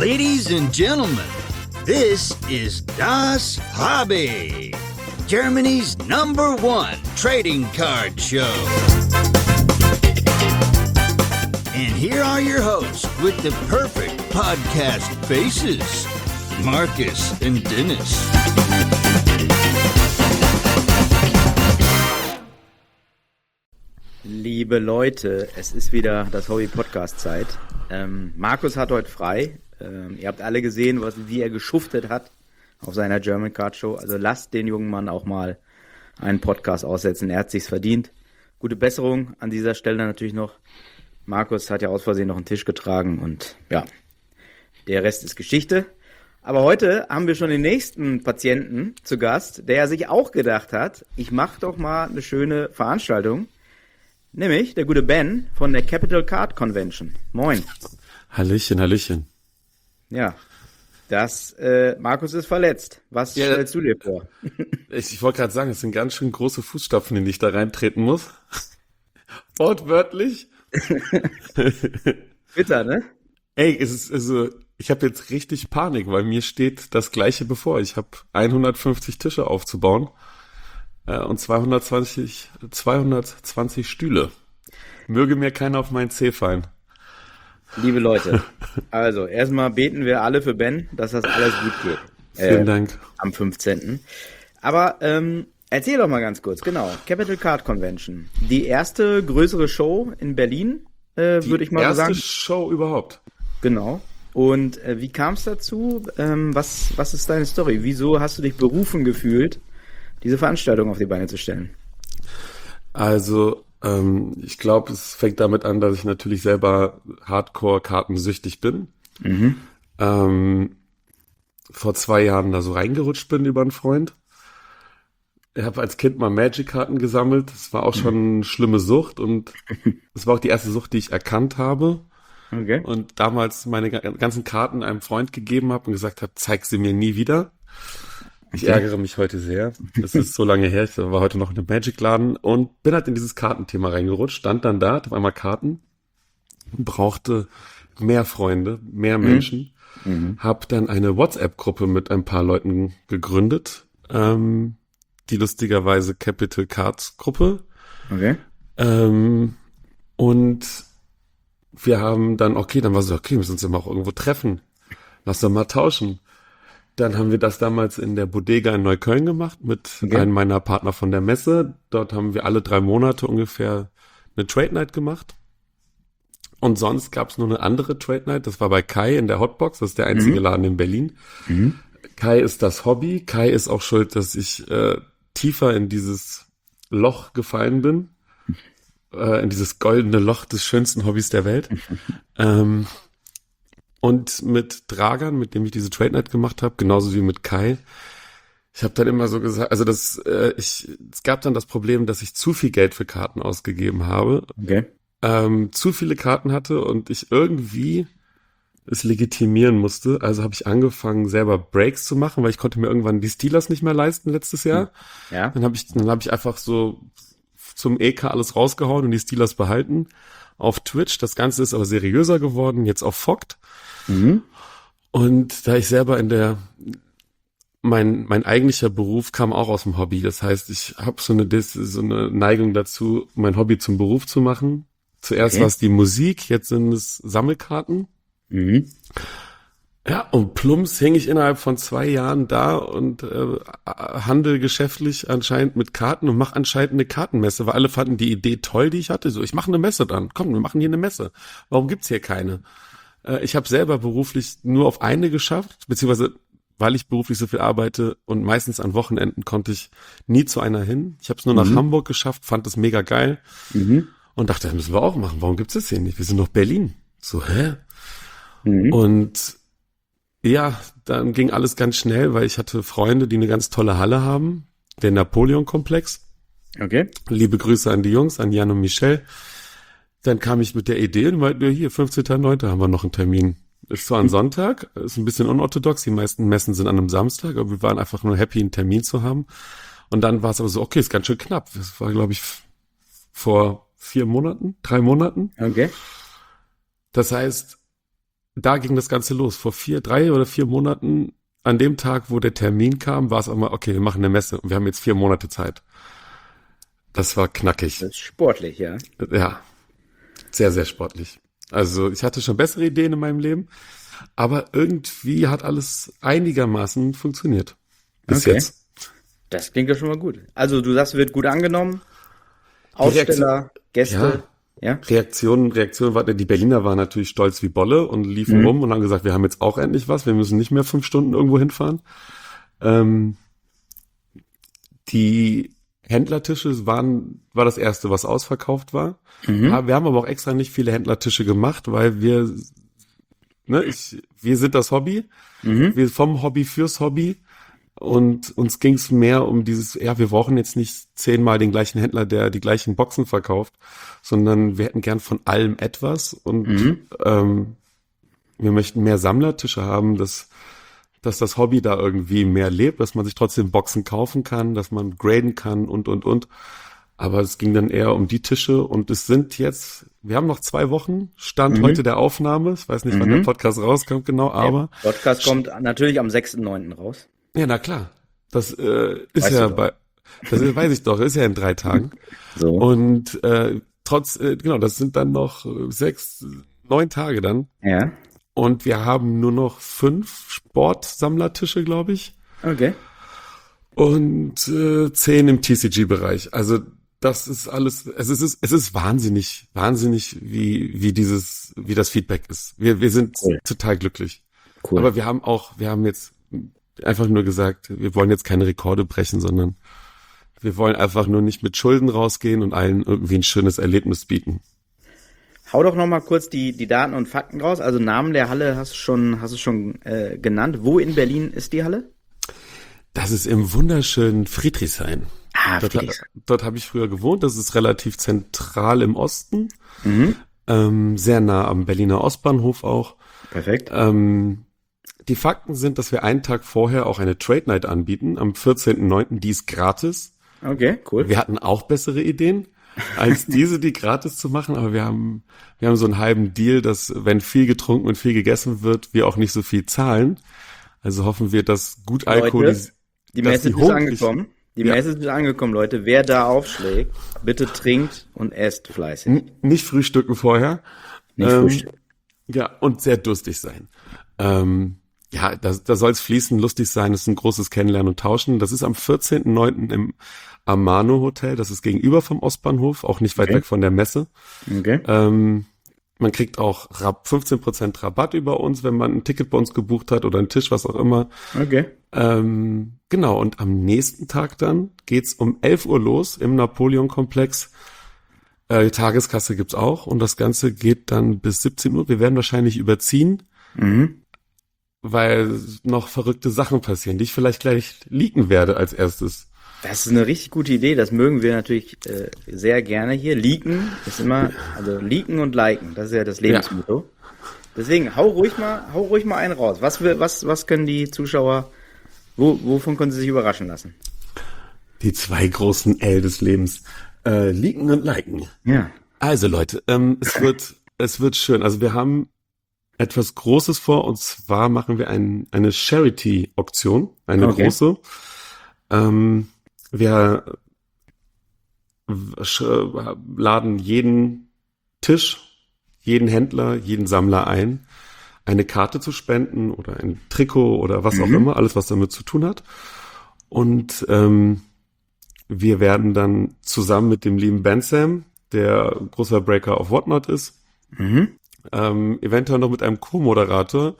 Ladies and gentlemen, this is Das Hobby, Germany's #1 trading card show. And here are your hosts with the perfect podcast faces, Marcus and Dennis. Liebe Leute, es ist wieder das Hobby-Podcast-Zeit. Markus hat heute frei. Ihr habt alle gesehen, wie er geschuftet hat auf seiner German Card Show. Also lasst den jungen Mann auch mal einen Podcast aussetzen. Er hat sich's verdient. Gute Besserung an dieser Stelle natürlich noch. Markus hat ja aus Versehen noch einen Tisch getragen und ja, der Rest ist Geschichte. Aber heute haben wir schon den nächsten Patienten zu Gast, der sich auch gedacht hat, ich mache doch mal eine schöne Veranstaltung. Nämlich der gute Ben von der Capital Card Convention. Moin. Hallöchen, Hallöchen. Ja, Markus ist verletzt. Was stellst du dir vor? Ich wollte gerade sagen, es sind ganz schön große Fußstapfen, in die ich da reintreten muss. Wortwörtlich. Bitter, ne? Ey, ich habe jetzt richtig Panik, weil mir steht das Gleiche bevor. Ich habe 150 Tische aufzubauen. Und 220 Stühle. Möge mir keiner auf meinen Zeh fallen. Liebe Leute, also erstmal beten wir alle für Ben, dass das alles gut geht. Vielen Dank. Am 15. Aber erzähl doch mal ganz kurz, genau, Capital Card Convention. Die erste größere Show in Berlin, würde ich mal so sagen. Die erste Show überhaupt. Genau. Und wie kam es dazu? Was ist deine Story? Wieso hast du dich berufen gefühlt, diese Veranstaltung auf die Beine zu stellen? Also, ich glaube, es fängt damit an, dass ich natürlich selber Hardcore-kartensüchtig bin. Mhm. Vor 2 Jahren da so reingerutscht bin über einen Freund. Ich habe als Kind mal Magic-Karten gesammelt. Das war auch schon eine schlimme Sucht und es war auch die erste Sucht, die ich erkannt habe. Okay. Und damals meine ganzen Karten einem Freund gegeben habe und gesagt habe, zeig sie mir nie wieder. Ich ärgere mich heute sehr. Das ist so lange her. Ich war heute noch in einem Magic-Laden und bin halt in dieses Kartenthema reingerutscht. Stand dann da, auf einmal Karten, brauchte mehr Freunde, mehr Menschen. Hab dann eine WhatsApp-Gruppe mit ein paar Leuten gegründet. Die lustigerweise Capital Cards Gruppe. Okay. Und wir haben dann, dann war so, wir müssen uns ja mal auch irgendwo treffen. Lass doch mal tauschen. Dann haben wir das damals in der Bodega in Neukölln gemacht mit einem meiner Partner von der Messe. Dort haben wir alle 3 Monate ungefähr eine Trade Night gemacht. Und sonst gab es nur eine andere Trade Night. Das war bei Kai in der Hotbox. Das ist der einzige Laden in Berlin. Kai ist das Hobby. Kai ist auch schuld, dass ich tiefer in dieses Loch gefallen bin. In dieses goldene Loch des schönsten Hobbys der Welt. Und mit Dragan, mit dem ich diese Trade Night gemacht habe, genauso wie mit Kai, ich habe dann immer so gesagt, also es gab dann das Problem, dass ich zu viel Geld für Karten ausgegeben habe, zu viele Karten hatte und ich irgendwie es legitimieren musste. Also habe ich angefangen, selber Breaks zu machen, weil ich konnte mir irgendwann die Steelers nicht mehr leisten letztes Jahr. Ja. Dann hab ich einfach so zum EK alles rausgehauen und die Steelers behalten auf Twitch. Das Ganze ist aber seriöser geworden, jetzt auf Fogt. Und da ich selber mein eigentlicher Beruf kam auch aus dem Hobby. Das heißt, ich habe so eine Neigung dazu, mein Hobby zum Beruf zu machen. Zuerst war es die Musik, jetzt sind es Sammelkarten. Ja, und plumps hänge ich innerhalb von 2 Jahren da und handel geschäftlich anscheinend mit Karten und mache anscheinend eine Kartenmesse, weil alle fanden die Idee toll, die ich hatte. So, ich mache eine Messe dann. Komm, wir machen hier eine Messe. Warum gibt's hier keine? Ich habe selber beruflich nur auf eine geschafft, beziehungsweise weil ich beruflich so viel arbeite und meistens an Wochenenden konnte ich nie zu einer hin. Ich habe es nur nach Hamburg geschafft, fand das mega geil und dachte, das müssen wir auch machen. Warum gibt's das hier nicht? Wir sind doch Berlin. So, hä? Und ja, dann ging alles ganz schnell, weil ich hatte Freunde, die eine ganz tolle Halle haben, der Napoleon-Komplex. Okay. Liebe Grüße an die Jungs, an Jan und Michel. Dann kam ich mit der Idee und meinte, hier, 15.09. haben wir noch einen Termin. Ist zwar ein Sonntag, ist ein bisschen unorthodox, die meisten Messen sind an einem Samstag, aber wir waren einfach nur happy, einen Termin zu haben. Und dann war es aber so, okay, ist ganz schön knapp. Das war, glaube ich, vor 3 Monaten. Okay. Das heißt, da ging das Ganze los. Vor 3 oder 4 Monaten, an dem Tag, wo der Termin kam, war es einmal, okay, wir machen eine Messe und wir haben jetzt 4 Monate Zeit. Das war knackig. Das ist sportlich, ja. Ja, sehr, sehr sportlich. Also ich hatte schon bessere Ideen in meinem Leben, aber irgendwie hat alles einigermaßen funktioniert. Bis jetzt. Das klingt ja schon mal gut. Also du sagst, wird gut angenommen. Aussteller, Gäste. Ja. Reaktionen war, die Berliner waren natürlich stolz wie Bolle und liefen rum und haben gesagt, wir haben jetzt auch endlich was, wir müssen nicht mehr 5 Stunden irgendwo hinfahren. Die Händlertische war das erste, was ausverkauft war. Wir haben aber auch extra nicht viele Händlertische gemacht, weil wir sind das Hobby, wir vom Hobby fürs Hobby. Und uns ging es mehr um dieses, wir brauchen jetzt nicht 10-mal den gleichen Händler, der die gleichen Boxen verkauft, sondern wir hätten gern von allem etwas und wir möchten mehr Sammlertische haben, dass das Hobby da irgendwie mehr lebt, dass man sich trotzdem Boxen kaufen kann, dass man graden kann und. Aber es ging dann eher um die Tische und wir haben noch 2 Wochen, Stand heute der Aufnahme, ich weiß nicht, wann der Podcast rauskommt genau, aber... Der Podcast kommt natürlich am 6.9. raus. Ja, na klar. Das ist weiß ich doch, ist ja in 3 Tagen. So. Und das sind dann noch 9 Tage dann. Ja. Und wir haben nur noch 5 Sportsammlertische, glaube ich. Okay. Und 10 im TCG-Bereich. Also das ist alles, es ist wahnsinnig, wie das Feedback ist. Wir sind total glücklich. Cool. Aber wir haben jetzt einfach nur gesagt, wir wollen jetzt keine Rekorde brechen, sondern wir wollen einfach nur nicht mit Schulden rausgehen und allen irgendwie ein schönes Erlebnis bieten. Hau doch noch mal kurz die Daten und Fakten raus. Also Namen der Halle hast du schon genannt. Wo in Berlin ist die Halle? Das ist im wunderschönen Friedrichshain. Friedrichshain. Dort habe ich früher gewohnt. Das ist relativ zentral im Osten. Sehr nah am Berliner Ostbahnhof auch. Perfekt. Die Fakten sind, dass wir einen Tag vorher auch eine Trade Night anbieten, am 14.09., die ist gratis. Okay, cool. Wir hatten auch bessere Ideen, als die gratis zu machen, aber wir haben so einen halben Deal, dass wenn viel getrunken und viel gegessen wird, wir auch nicht so viel zahlen. Also hoffen wir, dass gut Alkohol... Die Message ist angekommen. Message ist angekommen, Leute. Wer da aufschlägt, bitte trinkt und esst fleißig. Nicht frühstücken vorher. Nicht frühstücken. Ja, und sehr durstig sein. Da soll es fließen, lustig sein, es ist ein großes Kennenlernen und Tauschen. Das ist am 14.09. im Amano Hotel, das ist gegenüber vom Ostbahnhof, auch nicht weit weg von der Messe. Okay. Man kriegt auch 15% Rabatt über uns, wenn man ein Ticket bei uns gebucht hat oder einen Tisch, was auch immer. Okay. Genau, und am nächsten Tag dann geht's um 11 Uhr los im Napoleon-Komplex. Tageskasse gibt's auch und das Ganze geht dann bis 17 Uhr. Wir werden wahrscheinlich überziehen. Weil noch verrückte Sachen passieren, die ich vielleicht gleich leaken werde als erstes. Das ist eine richtig gute Idee, das mögen wir natürlich sehr gerne hier. Leaken ist immer, also leaken und liken, das ist ja das Lebensmotto. Ja. Deswegen, hau ruhig mal einen raus. Was können die Zuschauer, wovon können sie sich überraschen lassen? Die 2 großen L des Lebens. Leaken und liken. Ja. Also Leute, es wird schön. Also wir haben etwas Großes vor, und zwar machen wir eine Charity-Auktion, eine große. Wir laden jeden Tisch, jeden Händler, jeden Sammler ein, eine Karte zu spenden oder ein Trikot oder was auch immer, alles was damit zu tun hat. Und wir werden dann zusammen mit dem lieben Ben Sam, der großer Breaker auf Whatnot ist, eventuell noch mit einem Co-Moderator,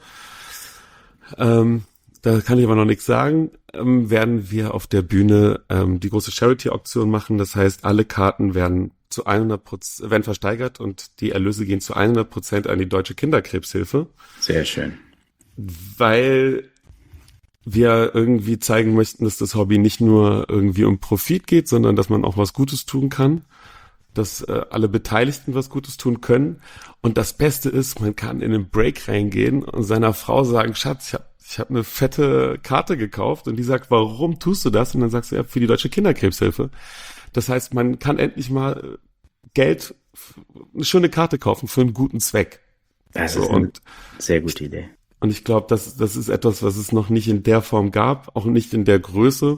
da kann ich aber noch nichts sagen, werden wir auf der Bühne die große Charity-Auktion machen. Das heißt, alle Karten werden zu 100% werden versteigert und die Erlöse gehen zu 100% an die Deutsche Kinderkrebshilfe. Sehr schön. Weil wir irgendwie zeigen möchten, dass das Hobby nicht nur irgendwie um Profit geht, sondern dass man auch was Gutes tun kann, dass alle Beteiligten was Gutes tun können. Und das Beste ist, man kann in den Break reingehen und seiner Frau sagen, Schatz, ich hab eine fette Karte gekauft, und die sagt, warum tust du das? Und dann sagst du, ja, für die Deutsche Kinderkrebshilfe. Das heißt, man kann endlich mal Geld, eine schöne Karte kaufen für einen guten Zweck. Das So, ist eine sehr gute Idee. und ich glaube, das ist etwas, was es noch nicht in der Form gab, auch nicht in der Größe.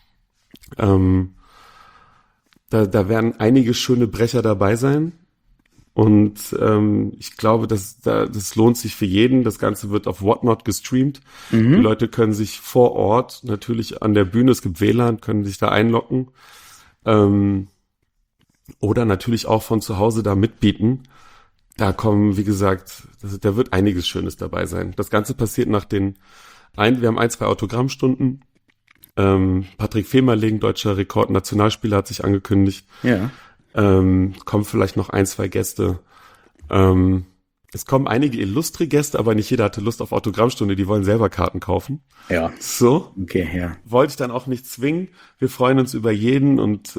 Da werden einige schöne Brecher dabei sein. Und ich glaube, das lohnt sich für jeden. Das Ganze wird auf Whatnot gestreamt. Die Leute können sich vor Ort natürlich an der Bühne, es gibt WLAN, können sich da einloggen. Oder natürlich auch von zu Hause da mitbieten. Da kommen, wie gesagt, da wird einiges Schönes dabei sein. Das Ganze passiert wir haben 2 Autogrammstunden. Patrick Femerling, deutscher Rekord-Nationalspieler, hat sich angekündigt. Ja. Kommen vielleicht noch 2 Gäste. Es kommen einige illustre Gäste, aber nicht jeder hatte Lust auf Autogrammstunde, die wollen selber Karten kaufen. Ja. So. Okay, ja. Wollte ich dann auch nicht zwingen. Wir freuen uns über jeden und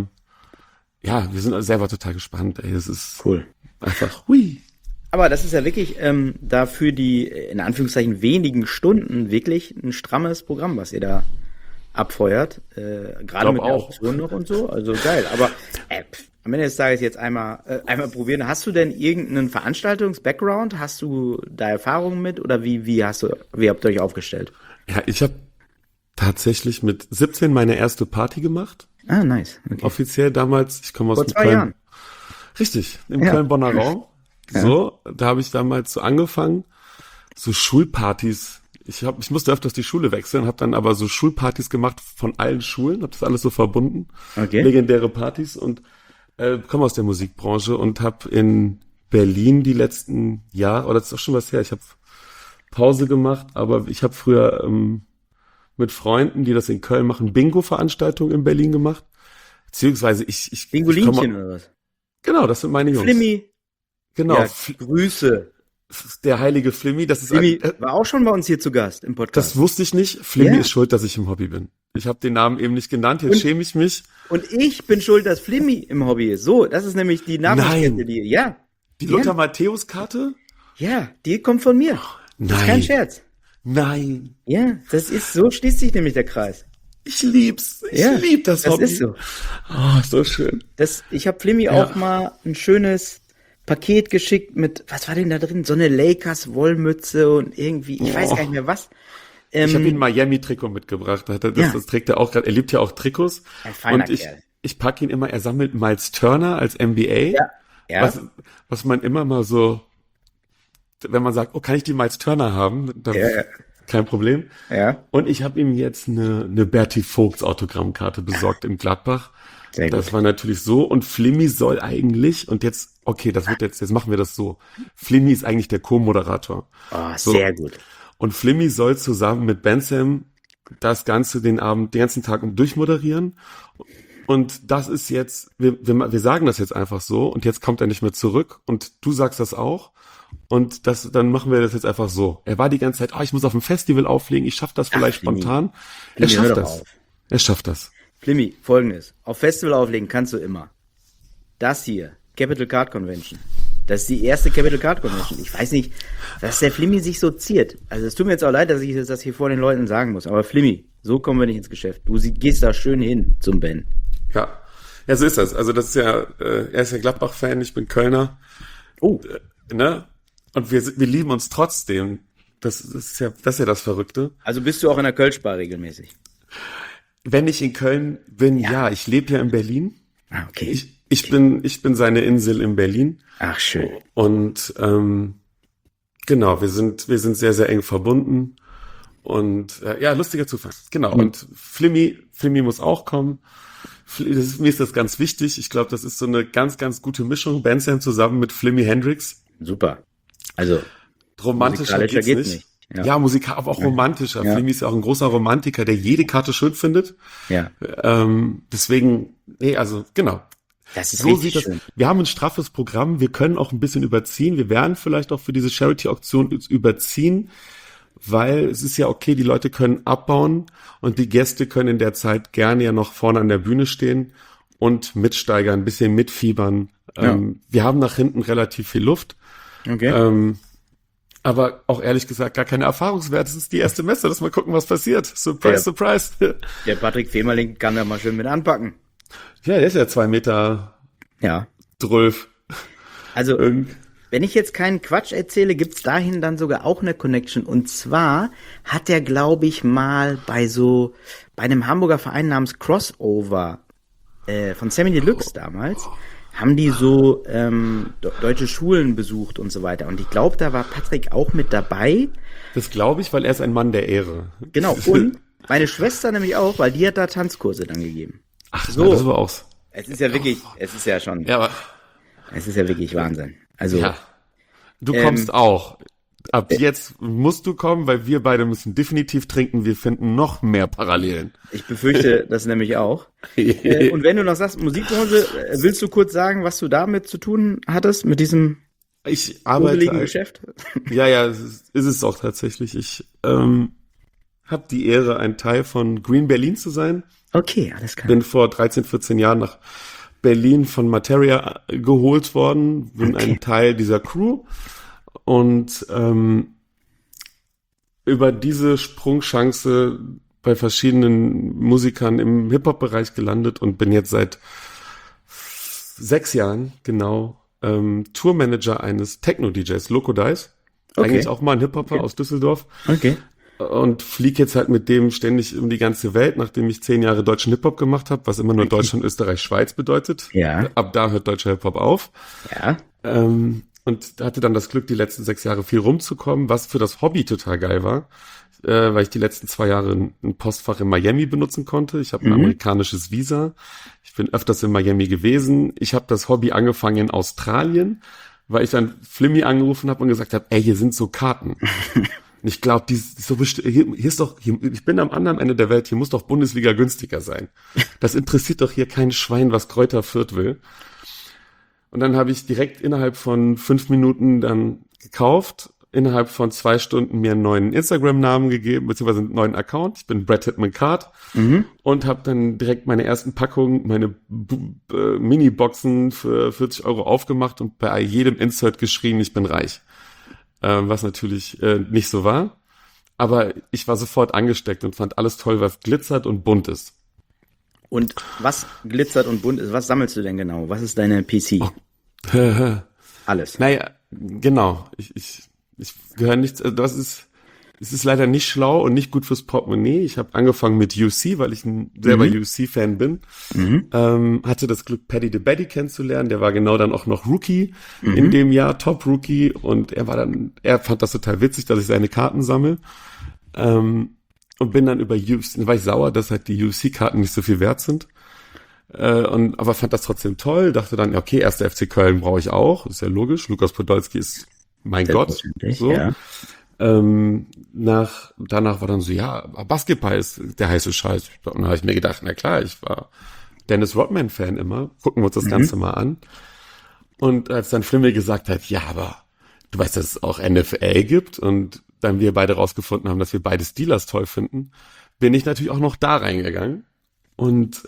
wir sind selber total gespannt. Ey, das ist Cool. einfach hui. Aber das ist ja wirklich da für die, in Anführungszeichen, wenigen Stunden wirklich ein strammes Programm, was ihr da abfeuert. Gerade mit der auch. Option noch und so. Also geil. Aber am Ende des Tages jetzt einmal probieren. Hast du denn irgendeinen Veranstaltungs-Background? Hast du da Erfahrungen mit? Oder wie habt ihr euch aufgestellt? Ja, ich habe tatsächlich mit 17 meine erste Party gemacht. Ah, nice. Okay. Offiziell damals, ich komme aus Vor dem 2 Köln. Jahren. Richtig, im Ja. Köln-Bonner Raum. Ja. So, da habe ich damals so angefangen, so Schulpartys. Ich musste öfters die Schule wechseln, habe dann aber so Schulpartys gemacht von allen Schulen, habe das alles so verbunden. Okay. Legendäre Partys und komme aus der Musikbranche und habe in Berlin die letzten Jahre, oder das ist auch schon was her, ich habe Pause gemacht, aber ich habe früher mit Freunden, die das in Köln machen, Bingo-Veranstaltungen in Berlin gemacht. Beziehungsweise ich Bingolinchen oder was? Genau, das sind meine Jungs. Flimmy. Genau, Ja, Grüße. der heilige Flimmy, das ist Flimmy war auch schon bei uns hier zu Gast im Podcast. das wusste ich nicht. Flimmy Ja. ist schuld, dass ich im Hobby bin. Ich habe den Namen eben nicht genannt, jetzt Und- schäme ich mich. Und ich bin schuld, dass Flimmy im Hobby ist. So, das ist nämlich die Namenskette, Nein. die, ja, Die Lothar Matthäus-Karte? ja, die kommt von mir. Das ist kein Scherz. Nein. Ja, das ist, so schließt sich nämlich der Kreis. Ich lieb's. Ich Ja, lieb das das Hobby. ist so. Oh, so schön. Ich habe Flimmy auch mal ein schönes Paket geschickt mit, was war denn da drin? So eine Lakers-Wollmütze und irgendwie, ich weiß gar nicht mehr was. Ich habe ihm ein Miami-Trikot mitgebracht. Das trägt er auch gerade. Er liebt ja auch Trikots. Ein feiner Und Kerl. ich packe ihn immer, er sammelt Miles Turner als NBA. Ja. Was man immer mal so, wenn man sagt, oh, kann ich die Miles Turner haben? Dann, Ja. kein Problem. Ja. Und ich habe ihm jetzt eine Bertie Vogts Autogrammkarte besorgt in Gladbach. Sehr Das gut. war natürlich so. Und Flimmy soll eigentlich, und jetzt, okay, jetzt machen wir das so. Flimmy ist eigentlich der Co-Moderator. Oh, So. sehr gut. Und Flimmy soll zusammen mit Ben Sam das Ganze den ganzen Tag durchmoderieren. Und das ist jetzt, wir sagen das jetzt einfach so und jetzt kommt er nicht mehr zurück und du sagst das auch. Und dann machen wir das jetzt einfach so. Er war die ganze Zeit, ich muss auf dem Festival auflegen, ich schaffe das vielleicht Flimmy. spontan. Er Flimmy, hör schafft doch das. auf. Er schafft das. Flimmy, folgendes. Auf Festival auflegen kannst du immer. Das hier, Capital Card Convention. Das ist die erste Capital Card Convention. Ich weiß nicht, dass der Flimmy sich so ziert. Also es tut mir jetzt auch leid, dass ich das hier vor den Leuten sagen muss. Aber Flimmy, so kommen wir nicht ins Geschäft. Du gehst da schön hin zum Ben. Ja. Ja, so ist das. Also das ist ja, er ist ja Gladbach-Fan, ich bin Kölner. Oh. Ne? Und wir lieben uns trotzdem. Das ist ja das Verrückte. Also bist du auch in der Kölsch-Bar regelmäßig? Wenn ich in Köln bin, ja, ich lebe ja in Berlin. Ah, okay. Ich bin seine Insel in Berlin. Ach, schön. Und genau, wir sind sehr, sehr eng verbunden. Und ja, lustiger Zufall. Genau. Und Flimmy muss auch kommen. Mir ist das ganz wichtig. Ich glaube, das ist so eine ganz, ganz gute Mischung. Ben Sam zusammen mit Flimmy Hendrix. Super. Also, Romantischer musikalischer geht's geht's nicht. nicht. Ja, aber auch romantischer. Ja. Flimmy ist ja auch ein großer Romantiker, der jede Karte schön findet. ja, Deswegen, also genau. das ist So richtig sieht das. schön. Wir haben ein straffes Programm. Wir können auch ein bisschen überziehen. Wir werden vielleicht auch für diese Charity-Auktion überziehen, weil es ist ja okay, die Leute können abbauen und die Gäste können in der Zeit gerne ja noch vorne an der Bühne stehen und mitsteigern, ein bisschen mitfiebern. Ja. Wir haben nach hinten relativ viel Luft. Okay. Aber auch ehrlich gesagt gar keine Erfahrungswerte. Es ist die erste Messe. Lass mal gucken, was passiert. Surprise, Ja. surprise. Der Patrick Femerling kann da mal schön mit anpacken. Ja, der ist ja 2 Meter Ja. 12. Also, Wenn ich jetzt keinen Quatsch erzähle, gibt's dahin dann sogar auch eine Connection. Und zwar hat er, glaube ich, mal bei einem Hamburger Verein namens Crossover von Sammy Deluxe damals, haben die so deutsche Schulen besucht und so weiter. Und ich glaube, da war Patrick auch mit dabei. Das glaube ich, weil er ist ein Mann der Ehre. Genau, und meine Schwester nämlich auch, weil die hat da Tanzkurse dann gegeben. Ach so. Das war auch. Es ist ja wirklich, es ist ja wirklich Wahnsinn. Also. Ja. Du kommst auch. Ab jetzt musst du kommen, weil wir beide müssen definitiv trinken. Wir finden noch mehr Parallelen. Ich befürchte das nämlich auch. Und wenn du noch sagst, Musikbranche, willst du kurz sagen, was du damit zu tun hattest, mit diesem Geschäft? Ja, ist es auch tatsächlich. Ich habe die Ehre, ein Teil von Green Berlin zu sein. Okay, alles klar. Bin vor 13, 14 Jahren nach Berlin von Materia geholt worden. Bin ein Teil dieser Crew. Und über diese Sprungchance bei verschiedenen Musikern im Hip-Hop-Bereich gelandet und bin jetzt seit 6 Jahren genau Tourmanager eines Techno-DJs, Loco Dice. Eigentlich auch mal ein Hip-Hopper aus Düsseldorf. Okay. Und fliege jetzt halt mit dem ständig um die ganze Welt, nachdem ich 10 Jahre deutschen Hip-Hop gemacht habe, was immer nur Deutschland, Österreich, Schweiz bedeutet. Ja. Ab da hört deutscher Hip-Hop auf. Ja. Und hatte dann das Glück, die letzten 6 Jahre viel rumzukommen, was für das Hobby total geil war, weil ich die letzten 2 Jahre ein Postfach in Miami benutzen konnte. Ich habe ein amerikanisches Visa. Ich bin öfters in Miami gewesen. Ich habe das Hobby angefangen in Australien, weil ich dann Flimmy angerufen habe und gesagt habe, ey, hier sind so Karten. Und ich glaube, hier ist doch, ich bin am anderen Ende der Welt, hier muss doch Bundesliga günstiger sein. Das interessiert doch hier kein Schwein, was Kräuter Fürth will. Und dann habe ich direkt innerhalb von 5 Minuten dann gekauft, innerhalb von 2 Stunden mir einen neuen Instagram-Namen gegeben, beziehungsweise einen neuen Account. Ich bin Brad Hitman Card und habe dann direkt meine ersten Packungen, meine Mini-Boxen für 40 € aufgemacht und bei jedem Insert geschrien, ich bin reich. Was natürlich nicht so war. Aber ich war sofort angesteckt und fand alles toll, was glitzert und bunt ist. Und was glitzert und bunt ist, was sammelst du denn genau? Was ist deine PC? Alles. Naja, genau. Ich gehöre nicht, es ist leider nicht schlau und nicht gut fürs Portemonnaie. Ich habe angefangen mit UC, weil ich selber UC-Fan bin. Hatte das Glück, Paddy the Baddy kennenzulernen. Der war genau dann auch noch Rookie in dem Jahr, Top-Rookie. Und er fand das total witzig, dass ich seine Karten sammle. Und bin dann über UC, war ich sauer, dass halt die UC-Karten nicht so viel wert sind. Aber fand das trotzdem toll, dachte dann, okay, 1. FC Köln brauche ich auch, ist ja logisch, Lukas Podolski ist mein Gott. So. Ja. Danach war dann so, ja, Basketball ist der heiße Scheiß. Und dann habe ich mir gedacht, na klar, ich war Dennis Rodman-Fan immer, gucken wir uns das Ganze mal an. Und als dann Flimmel gesagt hat, ja, aber du weißt, dass es auch NFL gibt und dann wir beide rausgefunden haben, dass wir beide Steelers toll finden, bin ich natürlich auch noch da reingegangen. Und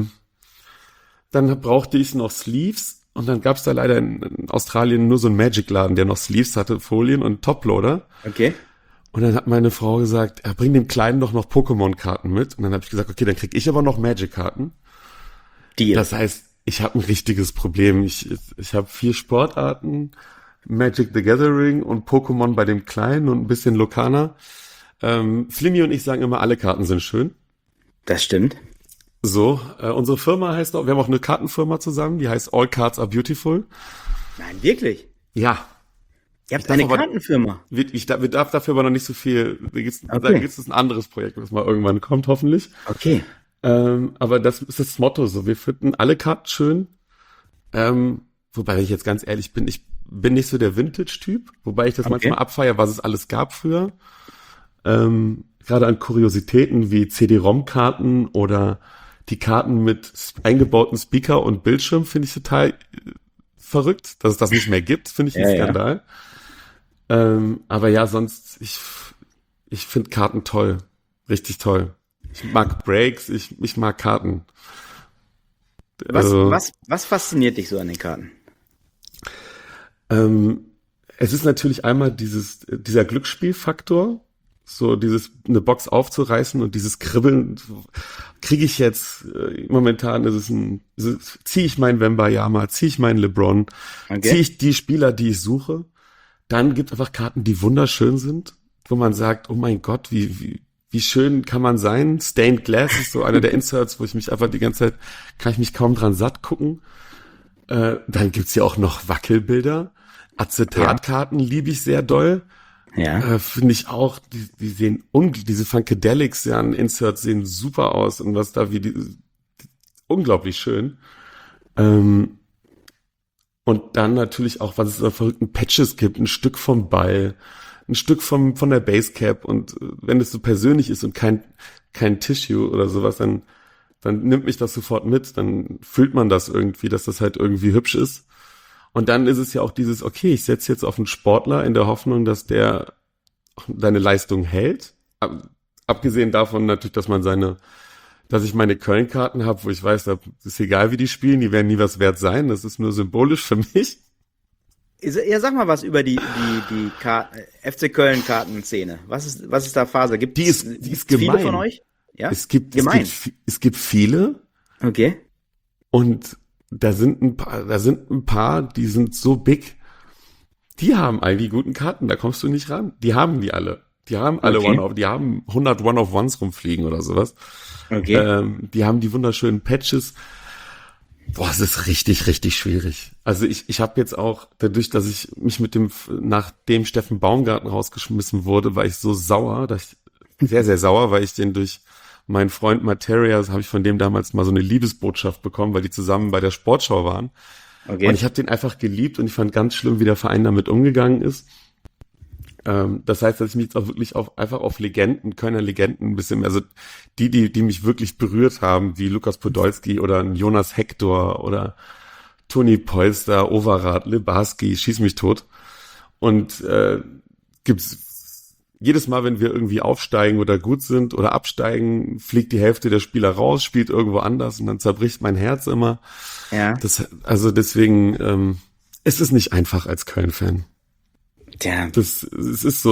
dann brauchte ich noch Sleeves und dann gab's da leider in Australien nur so einen Magic-Laden, der noch Sleeves hatte, Folien und Toploader. Okay. Und dann hat meine Frau gesagt, bring dem Kleinen doch noch Pokémon-Karten mit. Und dann habe ich gesagt, okay, dann krieg ich aber noch Magic-Karten. Das heißt, ich habe ein richtiges Problem. Ich habe 4 Sportarten, Magic the Gathering und Pokémon bei dem Kleinen und ein bisschen Lokana. Flimmy und ich sagen immer, alle Karten sind schön. Das stimmt. So, unsere Firma heißt auch, wir haben auch eine Kartenfirma zusammen, die heißt All Cards Are Beautiful. Nein, wirklich? Ja. Ihr habt eine Kartenfirma? Wir darf dafür aber noch nicht so viel, da gibt es ein anderes Projekt, das mal irgendwann kommt, hoffentlich. Okay. Aber das ist das Motto, so, wir finden alle Karten schön. Wobei, wenn ich jetzt ganz ehrlich bin, ich bin nicht so der Vintage-Typ, wobei ich das manchmal abfeiere, was es alles gab früher. Gerade an Kuriositäten wie CD-ROM-Karten oder die Karten mit eingebauten Speaker und Bildschirm finde ich total verrückt, dass es das nicht mehr gibt, finde ich ein Skandal. Aber ja, sonst, ich finde Karten toll, richtig toll. Ich mag Breaks, ich mag Karten. Was fasziniert dich so an den Karten? Es ist natürlich einmal dieser Glücksspielfaktor. so eine Box aufzureißen und dieses Kribbeln kriege ich jetzt, momentan ziehe ich meinen Wembanyama, ziehe ich meinen LeBron, ziehe ich die Spieler, die ich suche. Dann gibt es einfach Karten, die wunderschön sind, wo man sagt, oh mein Gott, wie schön kann man sein. Stained Glass ist so einer der Inserts, wo ich mich einfach die ganze Zeit, kann ich mich kaum dran satt gucken. Dann gibt's ja auch noch Wackelbilder. Acetatkarten liebe ich sehr doll. Ja. Finde ich auch, die sehen diese Funkadelics, ja, an Inserts sehen super aus und was da unglaublich schön. Und dann natürlich auch, was es da verrückten Patches gibt, ein Stück vom Ball, ein Stück von der Basecap und wenn es so persönlich ist und kein Tissue oder sowas, dann nimmt mich das sofort mit, dann fühlt man das irgendwie, dass das halt irgendwie hübsch ist. Und dann ist es ja auch dieses, okay, ich setze jetzt auf einen Sportler in der Hoffnung, dass der seine Leistung hält. Abgesehen davon natürlich, dass ich meine Köln-Karten habe, wo ich weiß, da ist egal, wie die spielen, die werden nie was wert sein. Das ist nur symbolisch für mich. Ja, sag mal was über die FC Köln-Kartenszene. Was ist da Phase? Die ist gemein. Viele von euch? Ja? Es gibt viele. Okay. Und da sind ein paar, die sind so big, die haben all die guten Karten, da kommst du nicht ran. Die haben die alle. Die haben alle Okay. die haben 100 One-of-Ones rumfliegen oder sowas. Okay. Die haben die wunderschönen Patches. Boah, es ist richtig, richtig schwierig. Also ich habe jetzt auch, dadurch, dass ich mich nachdem Steffen Baumgarten rausgeschmissen wurde, war ich so sauer, sehr, sehr sauer, weil ich den durch meinen Freund Materia, habe ich von dem damals mal so eine Liebesbotschaft bekommen, weil die zusammen bei der Sportschau waren. Okay. Und ich habe den einfach geliebt und ich fand ganz schlimm, wie der Verein damit umgegangen ist. Das heißt, dass ich mich jetzt auch wirklich einfach auf Kölner Legenden ein bisschen, also die mich wirklich berührt haben, wie Lukas Podolski oder Jonas Hector oder Toni Polster, Overath, Lebarski, schieß mich tot. Und gibt's jedes Mal, wenn wir irgendwie aufsteigen oder gut sind oder absteigen, fliegt die Hälfte der Spieler raus, spielt irgendwo anders und dann zerbricht mein Herz immer. Ja. Deswegen ist es nicht einfach als Köln-Fan. Tja. Es ist,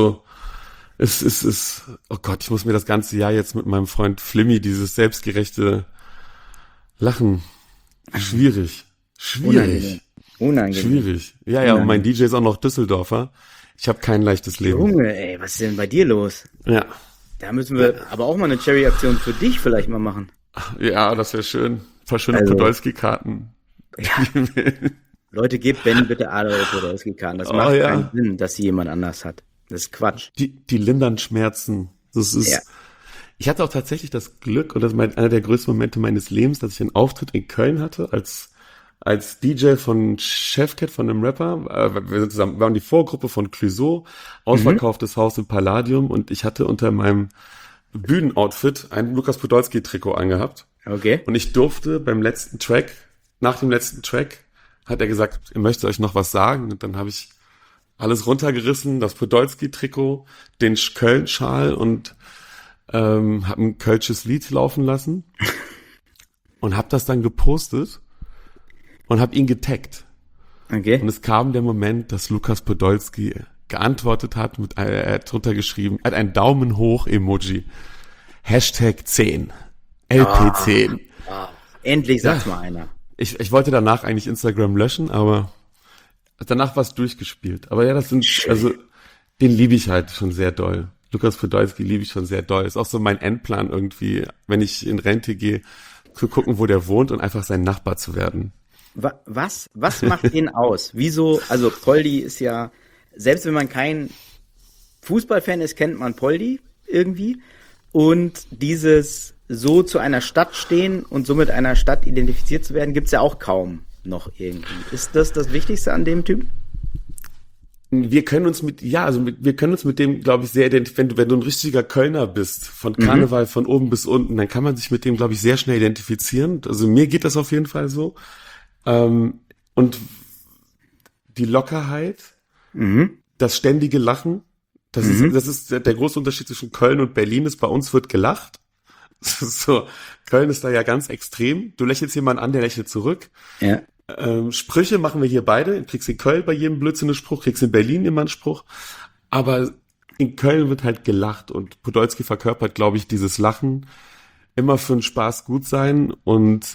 oh Gott, ich muss mir das ganze Jahr jetzt mit meinem Freund Flimmy, dieses selbstgerechte Lachen. Schwierig. Unangenehm. Schwierig. Ja, und mein DJ ist auch noch Düsseldorfer. Ich habe kein leichtes Leben. Junge, ey, was ist denn bei dir los? Ja. Da müssen wir aber auch mal eine Cherry-Aktion für dich vielleicht mal machen. Ja, das wäre schön. Ein paar schöne Also, Podolski-Karten. Ja. Leute, gebt Ben bitte alle eure Podolski-Karten. Das macht keinen Sinn, dass sie jemand anders hat. Das ist Quatsch. Die lindern Schmerzen. Das ist. Ja. Ich hatte auch tatsächlich das Glück, und das ist einer der größten Momente meines Lebens, dass ich einen Auftritt in Köln hatte, als DJ von Chefcat, von einem Rapper. Wir waren die Vorgruppe von Clouseau, ausverkauftes Haus im Palladium, und ich hatte unter meinem Bühnenoutfit ein Lukas Podolski-Trikot angehabt. Okay. Und ich durfte nach dem letzten Track, hat er gesagt, ihr möchtet euch noch was sagen. Und dann habe ich alles runtergerissen, das Podolski-Trikot, den Köln-Schal und habe ein kölsches Lied laufen lassen und habe das dann gepostet und habe ihn getaggt. Okay. Und es kam der Moment, dass Lukas Podolski geantwortet hat, er hat drunter geschrieben, hat ein Daumen hoch Emoji. #10. LP10. Endlich sagt's mal einer. Ich wollte danach eigentlich Instagram löschen, aber danach war es durchgespielt. Aber ja, den liebe ich halt schon sehr doll. Lukas Podolski liebe ich schon sehr doll. Ist auch so mein Endplan irgendwie, wenn ich in Rente gehe, zu gucken, wo der wohnt und einfach sein Nachbar zu werden. Was macht ihn aus? Wieso, also Poldi ist ja, selbst wenn man kein Fußballfan ist, kennt man Poldi irgendwie. Und dieses so zu einer Stadt stehen und so mit einer Stadt identifiziert zu werden, gibt's ja auch kaum noch irgendwie. Ist das Wichtigste an dem Typ? Wir können uns mit dem, glaube ich, sehr identifizieren. Wenn du ein richtiger Kölner bist, von Karneval von oben bis unten, dann kann man sich mit dem, glaube ich, sehr schnell identifizieren. Also mir geht das auf jeden Fall so. Und die Lockerheit, das ständige Lachen, das ist der große Unterschied zwischen Köln und Berlin ist, bei uns wird gelacht. Das ist so, Köln ist da ja ganz extrem. Du lächelst jemanden an, der lächelt zurück. Ja. Sprüche machen wir hier beide. Du kriegst in Köln bei jedem Blödsinn einen Spruch, kriegst in Berlin immer einen Spruch. Aber in Köln wird halt gelacht und Podolski verkörpert, glaube ich, dieses Lachen. Immer für den Spaß gut sein und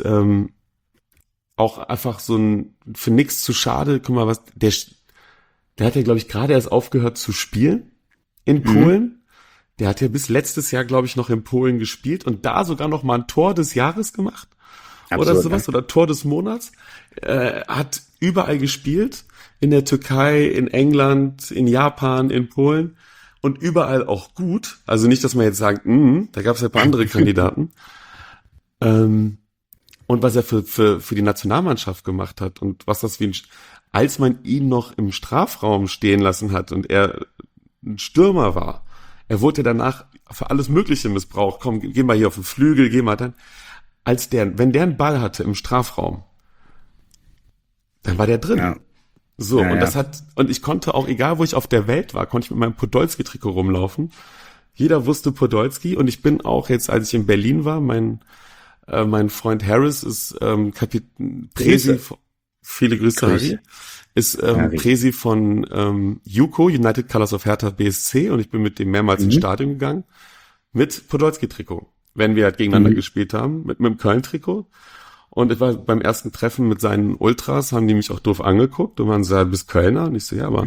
auch einfach für nix zu schade. Guck mal, der hat ja, glaube ich, gerade erst aufgehört zu spielen in Polen. Der hat ja bis letztes Jahr, glaube ich, noch in Polen gespielt und da sogar noch mal ein Tor des Jahres gemacht. Absolut, oder sowas, oder Tor des Monats. Hat überall gespielt. In der Türkei, in England, in Japan, in Polen. Und überall auch gut. Also nicht, dass man jetzt sagt, da gab es ja ein paar andere Kandidaten. Und was er für die Nationalmannschaft gemacht hat und was das als man ihn noch im Strafraum stehen lassen hat und er ein Stürmer war. Er wurde ja danach für alles Mögliche missbraucht. Komm, geh mal hier auf den Flügel, geh mal dann. Wenn der einen Ball hatte im Strafraum, dann war der drin. Ja. So, ja, und ich konnte auch, egal wo ich auf der Welt war, konnte ich mit meinem Podolski-Trikot rumlaufen. Jeder wusste Podolski und ich bin auch jetzt, als ich in Berlin war, mein Freund Harris ist Presi, viele Grüße, Harry, ist Presi von JUCO, United Colors of Hertha BSC und ich bin mit dem mehrmals ins Stadion gegangen mit Podolski-Trikot, wenn wir halt gegeneinander gespielt haben, mit dem Köln-Trikot. Und ich war beim ersten Treffen mit seinen Ultras, haben die mich auch doof angeguckt und waren so, du bist Kölner? Und ich so, ja, aber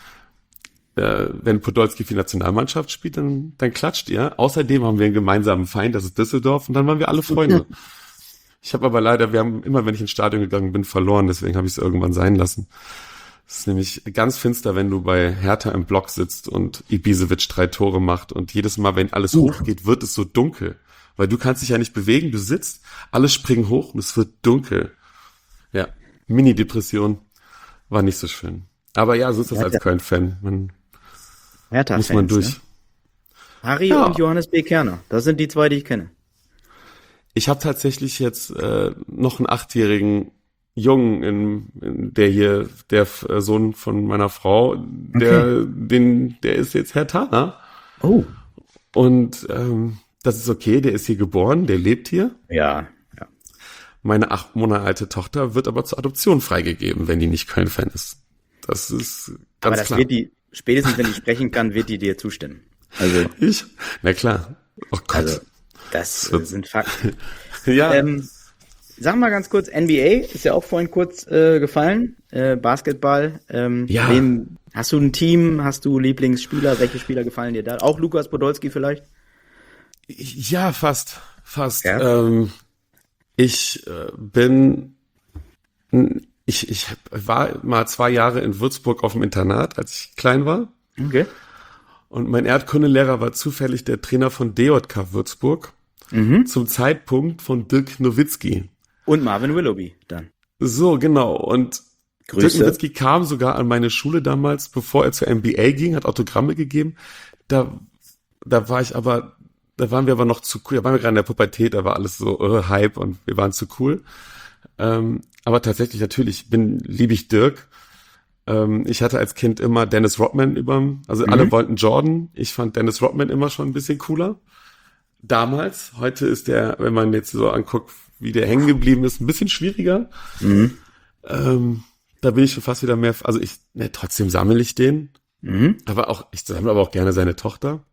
wenn Podolski für die Nationalmannschaft spielt, dann klatscht ihr. Außerdem haben wir einen gemeinsamen Feind, das ist Düsseldorf, und dann waren wir alle Freunde. Ich habe aber leider, wir haben immer, wenn ich ins Stadion gegangen bin, verloren, deswegen habe ich es irgendwann sein lassen. Es ist nämlich ganz finster, wenn du bei Hertha im Block sitzt und Ibisevic 3 Tore macht und jedes Mal, wenn alles hochgeht, wird es so dunkel. Weil du kannst dich ja nicht bewegen, du sitzt, alle springen hoch und es wird dunkel. Ja, Mini-Depression war nicht so schön. Aber ja, so ist das als Köln-Fan. Muss man durch. Ne? Harry und Johannes B. Kerner, das sind die zwei, die ich kenne. Ich habe tatsächlich jetzt noch einen 8-jährigen Jungen, der Sohn von meiner Frau, der ist jetzt Herthaner. Oh. Und das ist okay, der ist hier geboren, der lebt hier. Ja. Meine 8 Monate alte Tochter wird aber zur Adoption freigegeben, wenn die nicht Köln-Fan ist. Das ist ganz klar. Aber spätestens wenn die sprechen kann, wird die dir zustimmen. Also na klar. Oh Gott. Also, das sind Fakten. Ja. Sag mal ganz kurz, NBA ist ja auch vorhin kurz gefallen. Basketball. Hast du ein Team? Hast du Lieblingsspieler? Welche Spieler gefallen dir da? Auch Lukas Podolski vielleicht? Ja, fast. Ja? Ich war mal 2 Jahre in Würzburg auf dem Internat, als ich klein war. Okay. Und mein Erdkundelehrer war zufällig der Trainer von DJK Würzburg zum Zeitpunkt von Dirk Nowitzki. Und Marvin Willoughby dann. So, genau. Und Grüße. Dirk Nowitzki kam sogar an meine Schule damals, bevor er zur NBA ging, hat Autogramme gegeben. Da waren wir aber noch zu cool. Da waren wir gerade in der Pubertät, da war alles so Hype und wir waren zu cool. Aber tatsächlich, natürlich, liebe ich Dirk. Ich hatte als Kind immer Dennis Rodman alle wollten Jordan. Ich fand Dennis Rodman immer schon ein bisschen cooler. Damals. Heute ist der, wenn man jetzt so anguckt, wie der hängen geblieben ist, ein bisschen schwieriger. Da bin ich schon fast wieder mehr, trotzdem sammle ich den. Ich sammle aber auch gerne seine Tochter.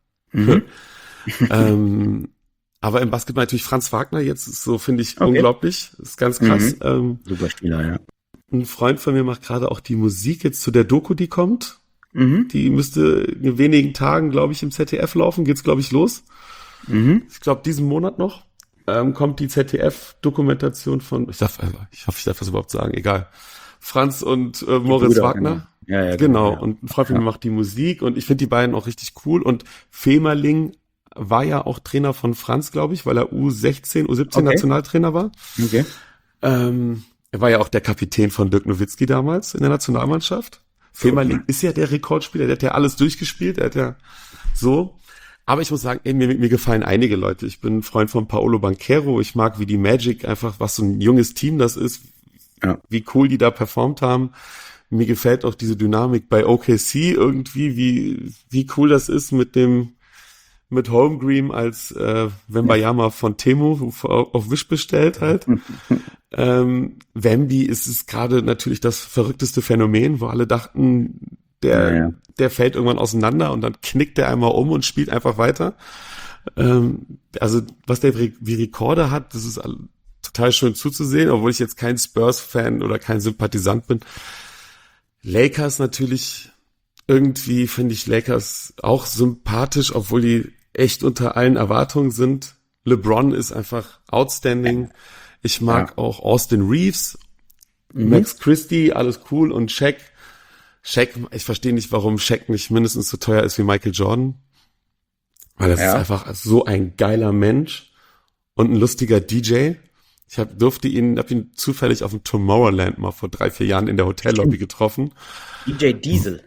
Aber im Basketball natürlich Franz Wagner jetzt ist so, finde ich, unglaublich. Ist ganz krass. Super Spieler, ja. Ein Freund von mir macht gerade auch die Musik jetzt zu der Doku, die kommt. Die müsste in wenigen Tagen, glaube ich, im ZDF laufen. Geht's, glaube ich, los. Ich glaube, diesen Monat noch kommt die ZDF-Dokumentation von, ich hoffe, ich darf das überhaupt sagen, egal. Franz und Moritz Brüder, Wagner. Ja, genau. Und ein Freund von mir macht die Musik und ich finde die beiden auch richtig cool. Und Femerling war ja auch Trainer von Franz, glaube ich, weil er U17 Nationaltrainer war. Okay. Er war ja auch der Kapitän von Dirk Nowitzki damals in der Nationalmannschaft. Femerling ist ja der Rekordspieler, der hat ja alles durchgespielt, der hat ja so. Aber ich muss sagen, mir gefallen einige Leute. Ich bin ein Freund von Paolo Banchero. Ich mag, wie die Magic einfach, was so ein junges Team das ist, wie cool die da performt haben. Mir gefällt auch diese Dynamik bei OKC irgendwie, wie cool das ist mit Holmgren als Wembanyama von Temu auf Wish bestellt halt. Wemby ist es gerade natürlich das verrückteste Phänomen, wo alle dachten, der fällt irgendwann auseinander und dann knickt er einmal um und spielt einfach weiter. Also was der wie Rekorde hat, das ist total schön zuzusehen, obwohl ich jetzt kein Spurs-Fan oder kein Sympathisant bin. Lakers natürlich, irgendwie finde ich Lakers auch sympathisch, obwohl die echt unter allen Erwartungen sind. LeBron ist einfach outstanding. Ich mag auch Austin Reeves, Max Christie, alles cool. Und Shaq, ich verstehe nicht, warum Shaq nicht mindestens so teuer ist wie Michael Jordan. Weil das ist einfach so ein geiler Mensch und ein lustiger DJ. Ich hab ihn zufällig auf dem Tomorrowland mal vor 3-4 Jahren in der Hotellobby getroffen. DJ Diesel,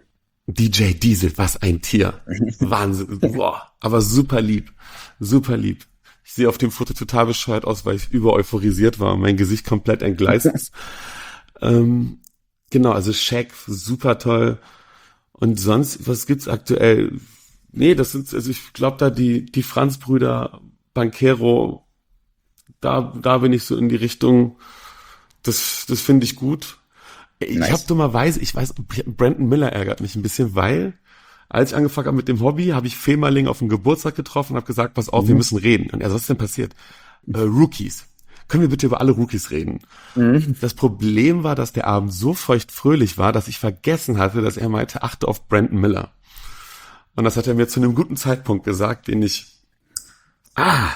was ein Tier. Wahnsinn. Boah, aber super lieb. Ich sehe auf dem Foto total bescheuert aus, weil ich übereuphorisiert war und mein Gesicht komplett entgleist ist. Genau, also Shaq, super toll. Und sonst, was gibt's aktuell? Nee, ich glaube da die Franz-Brüder, Banchero, da bin ich so in die Richtung, das finde ich gut. Ich habe dummerweise, Brandon Miller ärgert mich ein bisschen, weil, als ich angefangen habe mit dem Hobby, habe ich Femerling auf dem Geburtstag getroffen und habe gesagt, pass auf, wir müssen reden. Und was ist denn passiert? Rookies. Können wir bitte über alle Rookies reden? Das Problem war, dass der Abend so feuchtfröhlich war, dass ich vergessen hatte, dass er meinte, achte auf Brandon Miller. Und das hat er mir zu einem guten Zeitpunkt gesagt, er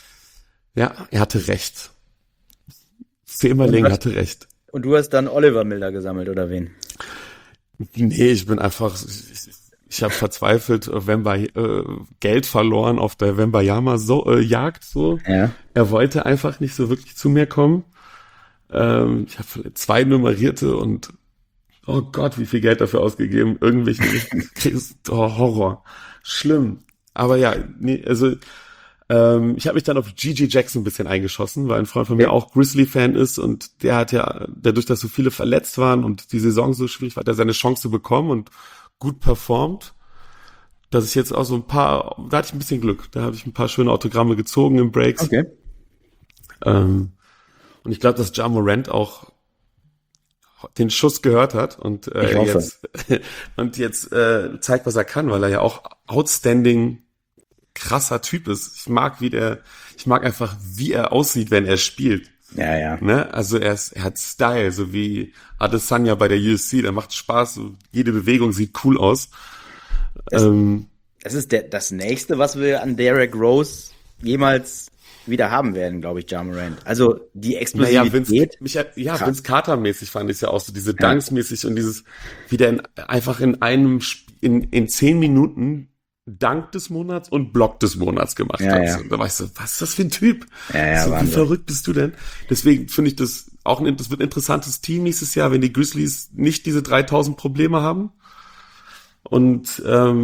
hatte recht. Femerling hatte recht. Und du hast dann Oliver Miller gesammelt, oder wen? Nee, ich habe verzweifelt Geld verloren auf der Wembayama-Jagd. Ja. Er wollte einfach nicht so wirklich zu mir kommen. Ich habe 2 nummerierte und oh Gott, wie viel Geld dafür ausgegeben. Horror. Schlimm. Aber ja, nee, also ich habe mich dann auf Gigi Jackson ein bisschen eingeschossen, weil ein Freund von mir auch Grizzly-Fan ist und der hat ja, dadurch, dass so viele verletzt waren und die Saison so schwierig war, hat er seine Chance bekommen und gut performt, dass ich jetzt auch da hatte ich ein bisschen Glück. Da habe ich ein paar schöne Autogramme gezogen im Breaks. Okay. Und ich glaube, dass Ja Morant auch den Schuss gehört hat und jetzt zeigt, was er kann, weil er ja auch outstanding krasser Typ ist. Ich mag einfach, wie er aussieht, wenn er spielt. Ja. Ne? Also er hat Style, so wie Adesanya bei der UFC, der macht Spaß, so jede Bewegung sieht cool aus. Das ist das Nächste, was wir an Derrick Rose jemals wieder haben werden, glaube ich, Ja Morant. Also die Explosivität. Vince Carter-mäßig fand ich es ja auch so, diese Dunks-mäßig und dieses, wie der einfach in 10 Minuten Dank des Monats und Block des Monats gemacht hat. Ja. Da war ich so, was ist das für ein Typ? Ja, wie verrückt bist du denn? Deswegen finde ich das wird ein interessantes Team nächstes Jahr, wenn die Grizzlies nicht diese 3000 Probleme haben. Und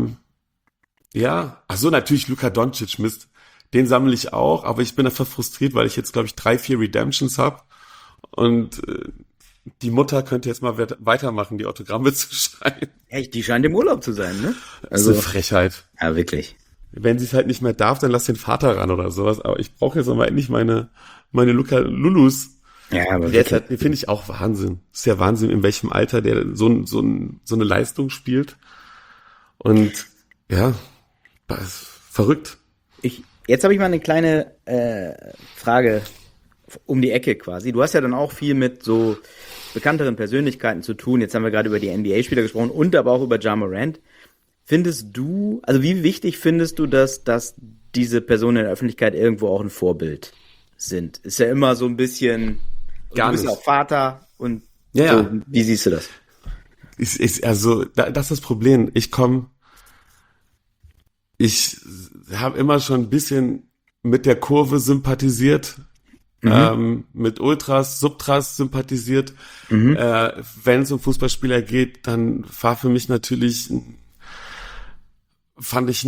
natürlich Luka Doncic, Mist. Den sammle ich auch, aber ich bin einfach frustriert, weil ich jetzt, glaube ich, 3-4 Redemptions habe. Und die Mutter könnte jetzt mal weitermachen, die Autogramme zu schreiben. Ja, die scheint im Urlaub zu sein, ne? Also, das ist eine Frechheit. Ja, wirklich. Wenn sie es halt nicht mehr darf, dann lass den Vater ran oder sowas. Aber ich brauche jetzt aber endlich meine Luka Lulus. Ja, aber den finde ich auch Wahnsinn. Ist ja Wahnsinn, in welchem Alter der so eine Leistung spielt. Und ja, das ist verrückt. Jetzt habe ich mal eine kleine Frage um die Ecke quasi. Du hast ja dann auch viel mit so bekannteren Persönlichkeiten zu tun. Jetzt haben wir gerade über die NBA-Spieler gesprochen und aber auch über Ja Morant. Wie wichtig findest du, dass diese Personen in der Öffentlichkeit irgendwo auch ein Vorbild sind? Ist ja immer so ein bisschen, du bist ja auch Vater und ja. So, wie siehst du das? Das ist das Problem. Ich habe immer schon ein bisschen mit der Kurve sympathisiert, mit Ultras, Subtras sympathisiert. Wenn es um Fußballspieler geht, dann war für mich natürlich, fand ich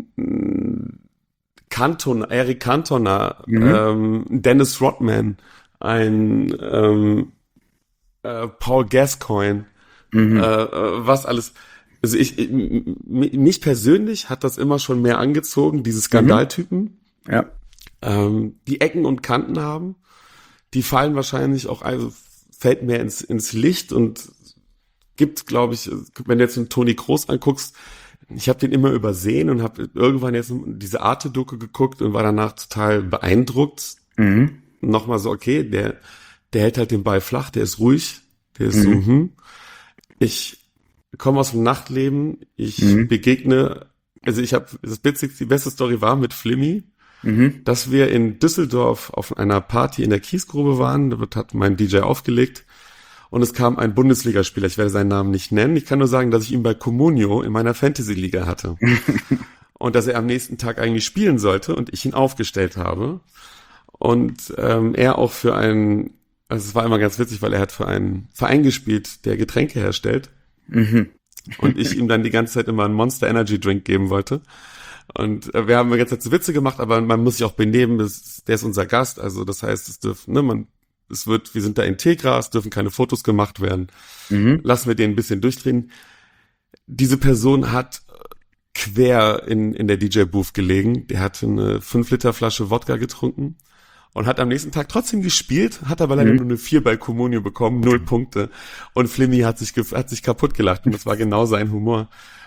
Eric Cantona, Dennis Rodman, ein Paul Gascoigne, was alles. Also mich persönlich hat das immer schon mehr angezogen, diese Skandaltypen. Ja. Die Ecken und Kanten haben, die fallen wahrscheinlich auch, also fällt mehr ins Licht und gibt, glaube ich, wenn du jetzt einen Toni Kroos anguckst, ich habe den immer übersehen und habe irgendwann jetzt diese Arte-Doku geguckt und war danach total beeindruckt. Nochmal so, okay, der hält halt den Ball flach, der ist ruhig, der ist Ich komme aus dem Nachtleben, ich begegne, also ich habe, das Witzigste, die beste Story war mit Flimmy, dass wir in Düsseldorf auf einer Party in der Kiesgrube waren, da hat mein DJ aufgelegt und es kam ein Bundesligaspieler, ich werde seinen Namen nicht nennen, ich kann nur sagen, dass ich ihn bei Comunio in meiner Fantasy-Liga hatte und dass er am nächsten Tag eigentlich spielen sollte und ich ihn aufgestellt habe und er auch für einen, also es war immer ganz witzig, weil er hat für einen Verein gespielt, der Getränke herstellt und ich ihm dann die ganze Zeit immer einen Monster Energy Drink geben wollte. Und wir haben die ganze Zeit so Witze gemacht, aber man muss sich auch benehmen, der ist unser Gast, also das heißt, wir sind da integer, es dürfen keine Fotos gemacht werden. Lassen wir den ein bisschen durchdrehen. Diese Person hat quer in der DJ-Booth gelegen, der hatte eine 5-Liter Flasche Wodka getrunken und hat am nächsten Tag trotzdem gespielt, hat aber leider nur eine 4 bei Comunio bekommen, 0 Punkte. Und Flimmy hat sich kaputt gelacht und das war genau sein Humor.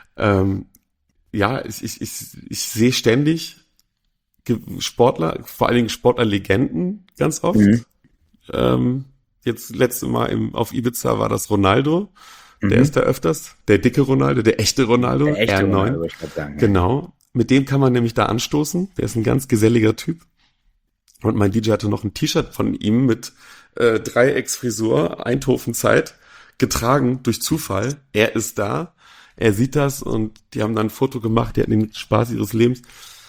Ja, ich sehe ständig Sportler, vor allen Dingen Sportlerlegenden ganz oft. Jetzt letzte Mal auf Ibiza war das Ronaldo. Der ist da öfters. Der dicke Ronaldo, der echte Ronaldo. Der echte R9. Ronaldo, ich glaub, sagen, genau. Mit dem kann man nämlich da anstoßen. Der ist ein ganz geselliger Typ. Und mein DJ hatte noch ein T-Shirt von ihm mit Dreiecksfrisur, Eindhoven-Zeit, getragen durch Zufall. Er ist da. Er sieht das und die haben dann ein Foto gemacht, die hatten den Spaß ihres Lebens.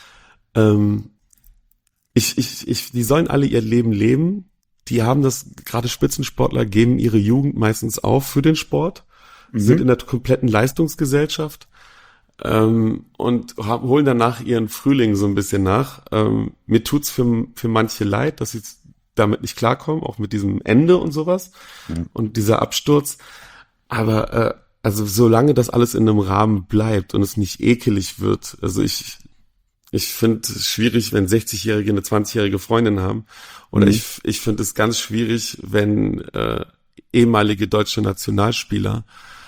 Die sollen alle ihr Leben leben. Die haben das, gerade Spitzensportler geben ihre Jugend meistens auf für den Sport, sind in der kompletten Leistungsgesellschaft und holen danach ihren Frühling so ein bisschen nach. Mir tut's für manche leid, dass sie damit nicht klarkommen, auch mit diesem Ende und sowas und dieser Absturz. Aber also solange das alles in einem Rahmen bleibt und es nicht ekelig wird, also ich finde es schwierig, wenn 60-Jährige eine 20-jährige Freundin haben. Oder ich finde es ganz schwierig, wenn ehemalige deutsche Nationalspieler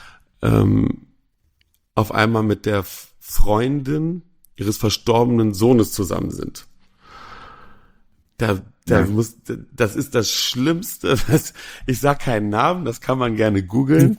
auf einmal mit der Freundin ihres verstorbenen Sohnes zusammen sind. Das ist das Schlimmste. Ich sag keinen Namen, das kann man gerne googeln.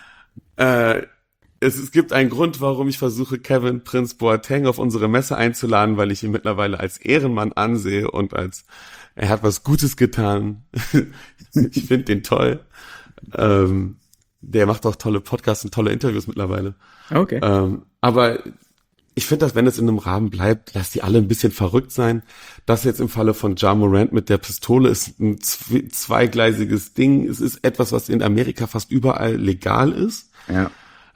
Es gibt einen Grund, warum ich versuche, Kevin Prince Boateng auf unsere Messe einzuladen, weil ich ihn mittlerweile als Ehrenmann ansehe und er hat was Gutes getan. Ich finde den toll. Der macht auch tolle Podcasts und tolle Interviews mittlerweile. Okay. Aber ich finde, dass wenn es in einem Rahmen bleibt, lass die alle ein bisschen verrückt sein. Das jetzt im Falle von Ja Morant mit der Pistole ist ein zweigleisiges Ding. Es ist etwas, was in Amerika fast überall legal ist. Ja.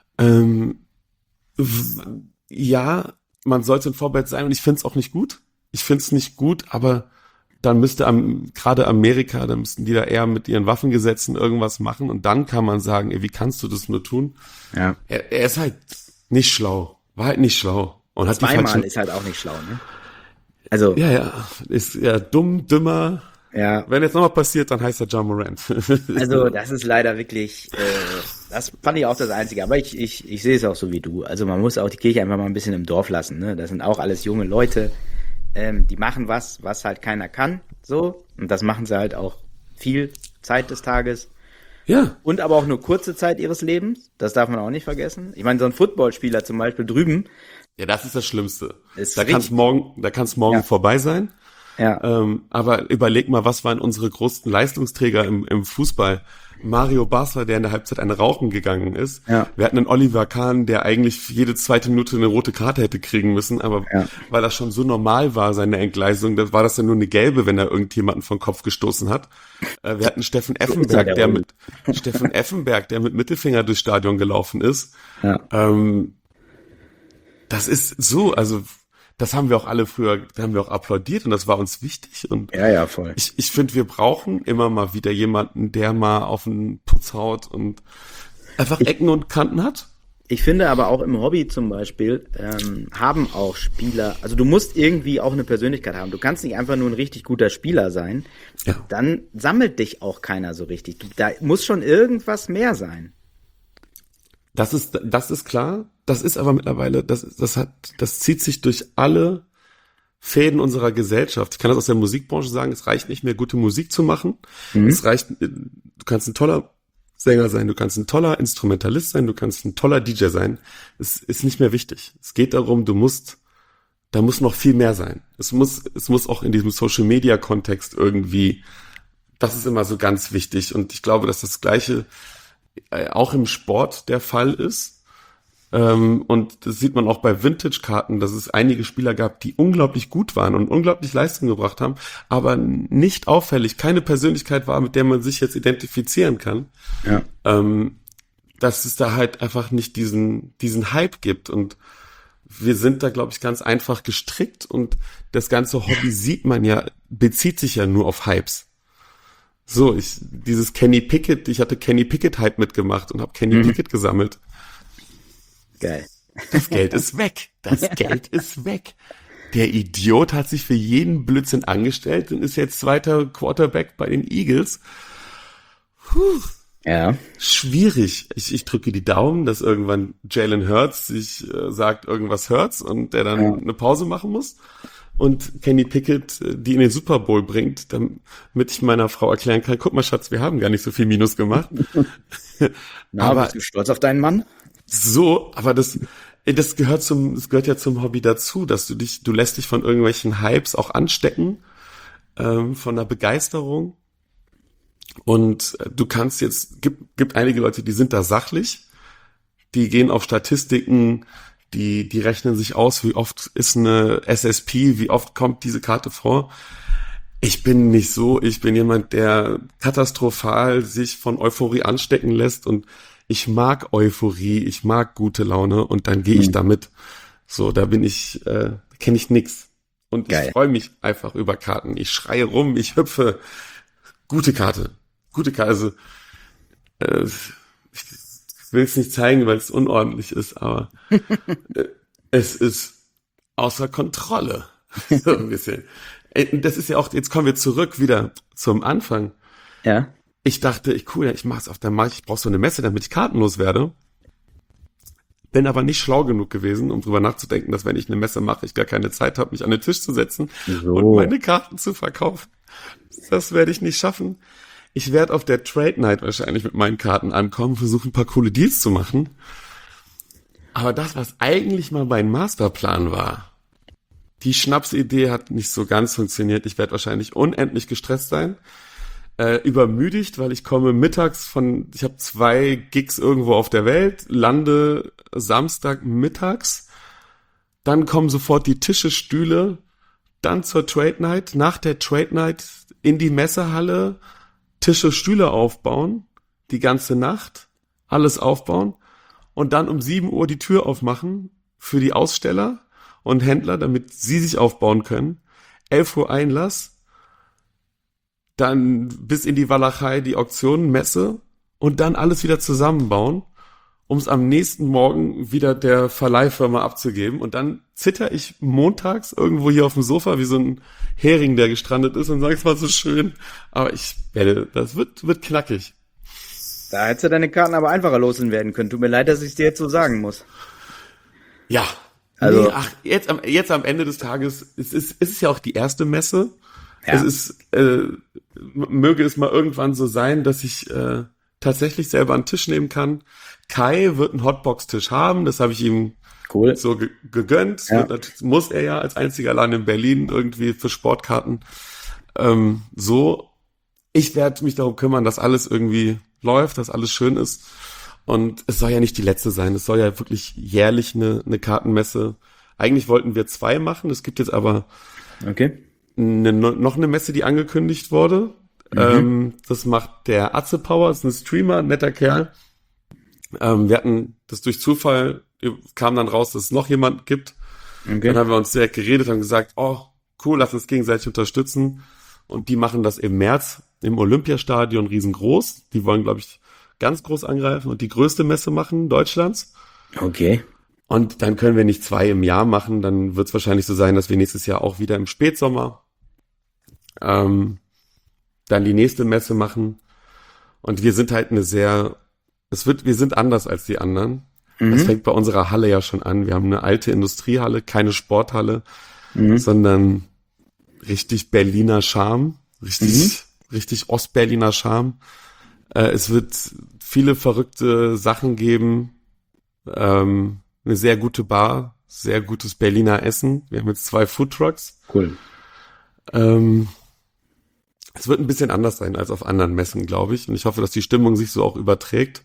Ja, man sollte ein Vorbild sein und ich finde es auch nicht gut. Ich finde es nicht gut, aber dann müsste gerade Amerika, dann müssten die da eher mit ihren Waffengesetzen irgendwas machen und dann kann man sagen, ey, wie kannst du das nur tun? Ja. Er ist halt nicht schlau, war halt nicht schlau. Und hat zweimal ist halt auch nicht schlau, ne? Also. Ja, ist ja dumm, dümmer. Ja. Wenn jetzt nochmal passiert, dann heißt er Ja Morant. Also das ist leider wirklich, das fand ich auch das Einzige. Aber ich sehe es auch so wie du. Also man muss auch die Kirche einfach mal ein bisschen im Dorf lassen. Ne? Das sind auch alles junge Leute, die machen was halt keiner kann. So. Und das machen sie halt auch viel Zeit des Tages. Ja. Und aber auch nur kurze Zeit ihres Lebens. Das darf man auch nicht vergessen. Ich meine, so ein Footballspieler zum Beispiel drüben. Ja, das ist das Schlimmste. Da kann es morgen vorbei sein. Ja. Aber überleg mal, was waren unsere größten Leistungsträger im Fußball? Mario Basler, der in der Halbzeit eine rauchen gegangen ist. Ja. Wir hatten einen Oliver Kahn, der eigentlich jede zweite Minute eine rote Karte hätte kriegen müssen, aber weil das schon so normal war, seine Entgleisung, da war das ja nur eine gelbe, wenn er irgendjemanden vom Kopf gestoßen hat. Wir hatten Steffen Effenberg, der mit Mittelfinger durchs Stadion gelaufen ist. Ja. Das ist so, also das haben wir auch alle früher, da haben wir auch applaudiert und das war uns wichtig. Und ja, voll. Ich finde, wir brauchen immer mal wieder jemanden, der mal auf den Putz haut und einfach Ecken und Kanten hat. Ich finde aber auch im Hobby zum Beispiel haben auch Spieler, also du musst irgendwie auch eine Persönlichkeit haben. Du kannst nicht einfach nur ein richtig guter Spieler sein. Ja. Dann sammelt dich auch keiner so richtig. Da muss schon irgendwas mehr sein. Das ist klar. Das ist aber mittlerweile, das zieht sich durch alle Fäden unserer Gesellschaft. Ich kann das aus der Musikbranche sagen, es reicht nicht mehr, gute Musik zu machen. Es reicht, du kannst ein toller Sänger sein, du kannst ein toller Instrumentalist sein, du kannst ein toller DJ sein. Es ist nicht mehr wichtig. Es geht darum, da muss noch viel mehr sein. Es muss auch in diesem Social Media Kontext irgendwie, das ist immer so ganz wichtig. Und ich glaube, dass das Gleiche auch im Sport der Fall ist. Und das sieht man auch bei Vintage-Karten, dass es einige Spieler gab, die unglaublich gut waren und unglaublich Leistung gebracht haben, aber nicht auffällig, keine Persönlichkeit war, mit der man sich jetzt identifizieren kann. Ja. Dass es da halt einfach nicht diesen Hype gibt. Und wir sind da, glaube ich, ganz einfach gestrickt und das ganze Hobby bezieht sich ja nur auf Hypes. So, ich hatte Kenny Pickett Hype mitgemacht und habe Kenny Pickett gesammelt. Geil. Das Geld ist weg. Der Idiot hat sich für jeden Blödsinn angestellt und ist jetzt zweiter Quarterback bei den Eagles. Ja. Schwierig. Ich drücke die Daumen, dass irgendwann Jalen Hurts sich sagt, irgendwas hurt's und der dann eine Pause machen muss. Und Kenny Pickett, die in den Super Bowl bringt, damit ich meiner Frau erklären kann, guck mal Schatz, wir haben gar nicht so viel Minus gemacht. Aber bist du stolz auf deinen Mann? So, aber das gehört ja zum Hobby dazu, dass du lässt dich von irgendwelchen Hypes auch anstecken, von der Begeisterung. Und du kannst gibt einige Leute, die sind da sachlich, die gehen auf Statistiken, die rechnen sich aus, wie oft ist eine SSP, wie oft kommt diese Karte vor. Ich bin nicht so, ich bin jemand, der katastrophal sich von Euphorie anstecken lässt und ich mag Euphorie, ich mag gute Laune und dann gehe ich damit. So, da kenne ich nix. Und geil. Ich freue mich einfach über Karten. Ich schreie rum, ich hüpfe. Gute Karte. Also, ich will es nicht zeigen, weil es unordentlich ist, aber es ist außer Kontrolle. So ein bisschen. Das ist ja auch, jetzt kommen wir zurück wieder zum Anfang. Ja. Ich dachte, ich mach's auf der Markt, ich brauche so eine Messe, damit ich kartenlos werde. Bin aber nicht schlau genug gewesen, um drüber nachzudenken, dass wenn ich eine Messe mache, ich gar keine Zeit habe, mich an den Tisch zu setzen und meine Karten zu verkaufen. Das werde ich nicht schaffen. Ich werde auf der Trade Night wahrscheinlich mit meinen Karten ankommen, versuchen ein paar coole Deals zu machen. Aber das, was eigentlich mal mein Masterplan war, die Schnapsidee hat nicht so ganz funktioniert. Ich werde wahrscheinlich unendlich gestresst sein. Übermüdigt, weil ich komme mittags ich habe 2 Gigs irgendwo auf der Welt, lande Samstag mittags, dann kommen sofort die Tische, Stühle, dann zur Trade Night, nach der Trade Night in die Messehalle, Tische, Stühle aufbauen, die ganze Nacht, alles aufbauen und dann um 7 Uhr die Tür aufmachen für die Aussteller und Händler, damit sie sich aufbauen können, 11 Uhr Einlass, dann bis in die Walachei die Auktion, Messe und dann alles wieder zusammenbauen, um es am nächsten Morgen wieder der Verleihfirma abzugeben. Und dann zitter ich montags irgendwo hier auf dem Sofa wie so ein Hering, der gestrandet ist und sage, es war so schön. Aber das wird knackig. Da hättest du deine Karten aber einfacher losen werden können. Tut mir leid, dass ich es dir jetzt so sagen muss. Ja. Also jetzt am Ende des Tages, es ist ja auch die erste Messe. Ja. Möge es mal irgendwann so sein, dass ich tatsächlich selber einen Tisch nehmen kann. Kai wird einen Hotbox-Tisch haben, das habe ich ihm so gegönnt. Ja. Muss er ja als einziger Laden in Berlin irgendwie für Sportkarten. Ich werde mich darum kümmern, dass alles irgendwie läuft, dass alles schön ist. Und es soll ja nicht die letzte sein. Es soll ja wirklich jährlich eine Kartenmesse. Eigentlich wollten wir 2 machen. Es gibt jetzt aber noch eine Messe, die angekündigt wurde. Das macht der Atze Power, ist ein Streamer, netter Kerl. Wir hatten das durch Zufall, kam dann raus, dass es noch jemand gibt. Dann haben wir uns direkt geredet und gesagt, oh, cool, lass uns gegenseitig unterstützen. Und die machen das im März im Olympiastadion riesengroß. Die wollen, glaube ich, ganz groß angreifen und die größte Messe machen Deutschlands. Okay. Und dann können wir nicht 2 im Jahr machen. Dann wird es wahrscheinlich so sein, dass wir nächstes Jahr auch wieder im Spätsommer dann die nächste Messe machen. Und wir sind halt eine sehr wir sind anders als die anderen. Das fängt bei unserer Halle ja schon an. Wir haben eine alte Industriehalle, keine Sporthalle, sondern richtig Berliner Charme, richtig Ostberliner Charme. Es wird viele verrückte Sachen geben, eine sehr gute Bar, sehr gutes Berliner Essen. Wir haben jetzt 2 Foodtrucks. Cool. Es wird ein bisschen anders sein als auf anderen Messen, glaube ich. Und ich hoffe, dass die Stimmung sich so auch überträgt.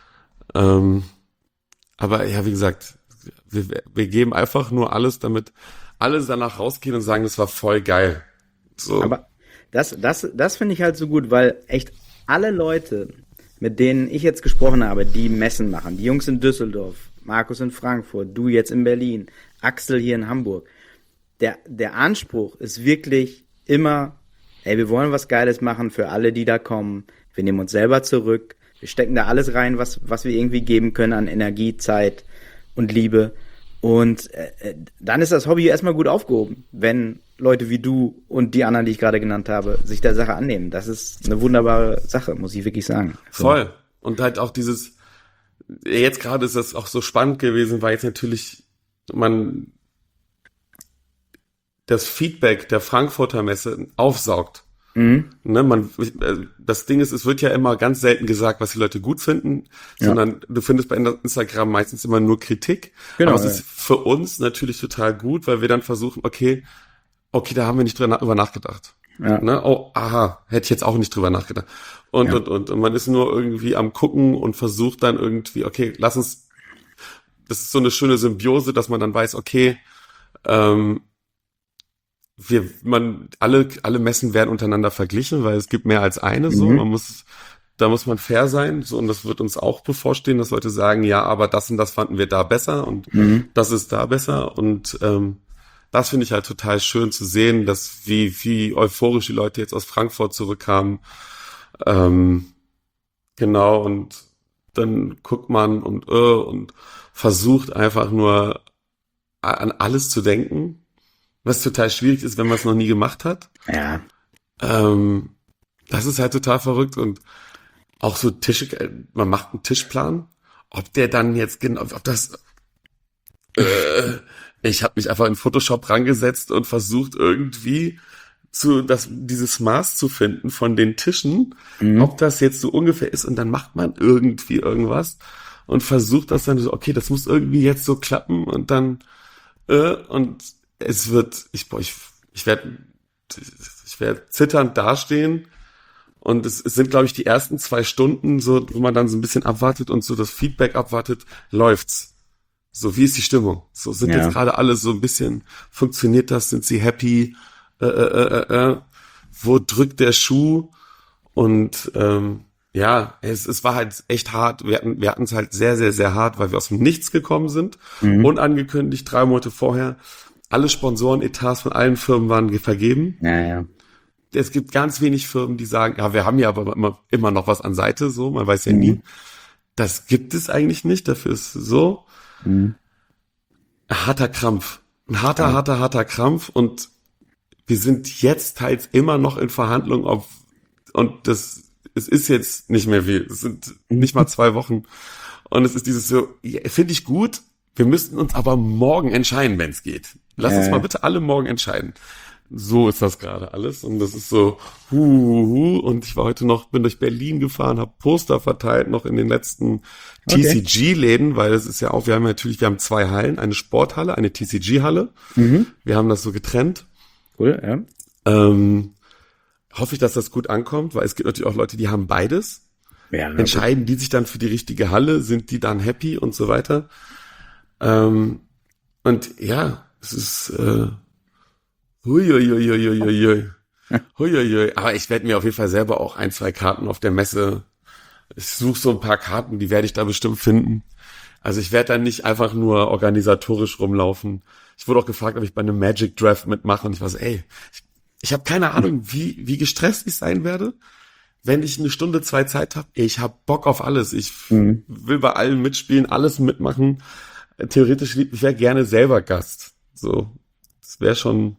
Aber ja, wie gesagt, wir geben einfach nur alles, damit alle danach rausgehen und sagen, das war voll geil. So. Aber das finde ich halt so gut, weil echt alle Leute, mit denen ich jetzt gesprochen habe, die Messen machen, die Jungs in Düsseldorf, Markus in Frankfurt, du jetzt in Berlin, Axel hier in Hamburg, der Anspruch ist wirklich immer, ey, wir wollen was Geiles machen für alle, die da kommen. Wir nehmen uns selber zurück. Wir stecken da alles rein, was wir irgendwie geben können an Energie, Zeit und Liebe. Und dann ist das Hobby erstmal gut aufgehoben, wenn Leute wie du und die anderen, die ich gerade genannt habe, sich der Sache annehmen. Das ist eine wunderbare Sache, muss ich wirklich sagen. So. Voll. Und halt auch dieses, jetzt gerade ist das auch so spannend gewesen, weil jetzt natürlich das Feedback der Frankfurter Messe aufsaugt. Ne, das Ding ist, es wird ja immer ganz selten gesagt, was die Leute gut finden, sondern du findest bei Instagram meistens immer nur Kritik. Genau, aber es ist für uns natürlich total gut, weil wir dann versuchen, okay, da haben wir nicht drüber nachgedacht. Ja. Ne? Oh, aha, hätte ich jetzt auch nicht drüber nachgedacht. Und man ist nur irgendwie am Gucken und versucht dann irgendwie, okay, das ist so eine schöne Symbiose, dass man dann weiß, okay, alle Messen werden untereinander verglichen, weil es gibt mehr als eine, so. Da muss man fair sein, so. Und das wird uns auch bevorstehen, dass Leute sagen, ja, aber das und das fanden wir da besser und das ist da besser. Und, das finde ich halt total schön zu sehen, dass wie euphorisch die Leute jetzt aus Frankfurt zurückkamen. Genau. Und dann guckt man und versucht einfach nur an alles zu denken. Was total schwierig ist, wenn man es noch nie gemacht hat. Ja. Das ist halt total verrückt und auch so man macht einen Tischplan, ob der dann jetzt genau, ob das, ich habe mich einfach in Photoshop rangesetzt und versucht irgendwie dieses Maß zu finden von den Tischen, ob das jetzt so ungefähr ist und dann macht man irgendwie irgendwas und versucht das dann so, okay, das muss irgendwie jetzt so klappen und dann, und es wird, ich werde zitternd dastehen und es sind, glaube ich, die ersten 2 Stunden, so, wo man dann so ein bisschen abwartet und so das Feedback abwartet, läuft's. So, wie ist die Stimmung? So, sind jetzt gerade alle so ein bisschen, funktioniert das? Sind sie happy? Wo drückt der Schuh? Und es war halt echt hart. Wir hatten es halt sehr, sehr, sehr hart, weil wir aus dem Nichts gekommen sind. Unangekündigt, 3 Monate vorher. Alle Sponsorenetats von allen Firmen waren vergeben. Ja. Es gibt ganz wenig Firmen, die sagen, ja, wir haben ja aber immer noch was an Seite, so, man weiß ja nie. Das gibt es eigentlich nicht, dafür ist so. Harter Krampf. Ein harter Krampf und wir sind jetzt teils immer noch in Verhandlungen es ist jetzt nicht mehr viel. Es sind nicht mal 2 Wochen. Und es ist dieses so, finde ich gut, wir müssten uns aber morgen entscheiden, wenn es geht. Lass uns mal bitte alle morgen entscheiden. So ist das gerade alles. Und das ist so, Und ich bin durch Berlin gefahren, habe Poster verteilt, noch in den letzten TCG-Läden, weil es ist ja auch, wir haben 2 Hallen, eine Sporthalle, eine TCG-Halle. Wir haben das so getrennt. Cool, ja. Hoffe ich, dass das gut ankommt, weil es gibt natürlich auch Leute, die haben beides. Ja, entscheiden die sich dann für die richtige Halle, sind die dann happy und so weiter. Und ja, es ist huiuiuiuiui. Aber ich werde mir auf jeden Fall selber auch 1, 2 Karten auf der Messe. Ich suche so ein paar Karten, die werde ich da bestimmt finden. Also ich werde dann nicht einfach nur organisatorisch rumlaufen. Ich wurde auch gefragt, ob ich bei einem Magic Draft mitmache und ich war so, ich habe keine Ahnung, wie gestresst ich sein werde, wenn ich 1 Stunde, 2 Zeit habe. Ich habe Bock auf alles. Ich will bei allen mitspielen, alles mitmachen. Theoretisch, ich wäre gerne selber Gast. So, das wäre schon,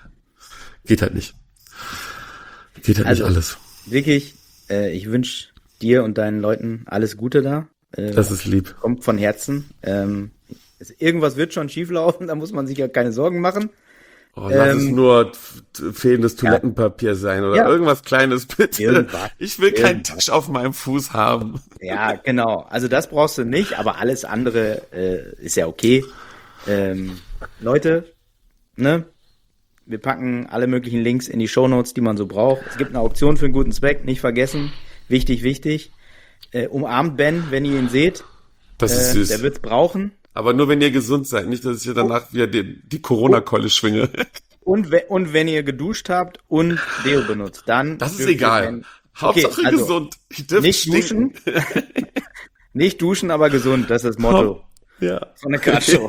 geht halt nicht. Geht halt nicht alles. Wirklich, ich wünsche dir und deinen Leuten alles Gute da. Das ist lieb. Kommt von Herzen. Irgendwas wird schon schieflaufen, da muss man sich ja keine Sorgen machen. Oh, lass es nur fehlendes Toilettenpapier sein oder irgendwas Kleines, bitte. Irgendwas. Ich will keinen Tasch auf meinem Fuß haben. Ja, genau. Also das brauchst du nicht, aber alles andere ist ja okay. Leute, ne? Wir packen alle möglichen Links in die Shownotes, die man so braucht. Es gibt eine Auktion für einen guten Zweck, nicht vergessen. Wichtig, wichtig. Umarmt Ben, wenn ihr ihn seht. Das ist süß. Der wird's brauchen. Aber nur, wenn ihr gesund seid. Nicht, dass ich danach wieder die Corona-Keule schwinge. Und wenn ihr geduscht habt und Deo benutzt, dann... Das ist egal. Hauptsache also, gesund. Ich dürfte nicht duschen. Nicht duschen, aber gesund. Das ist das Motto. Ja. So eine Kartshow.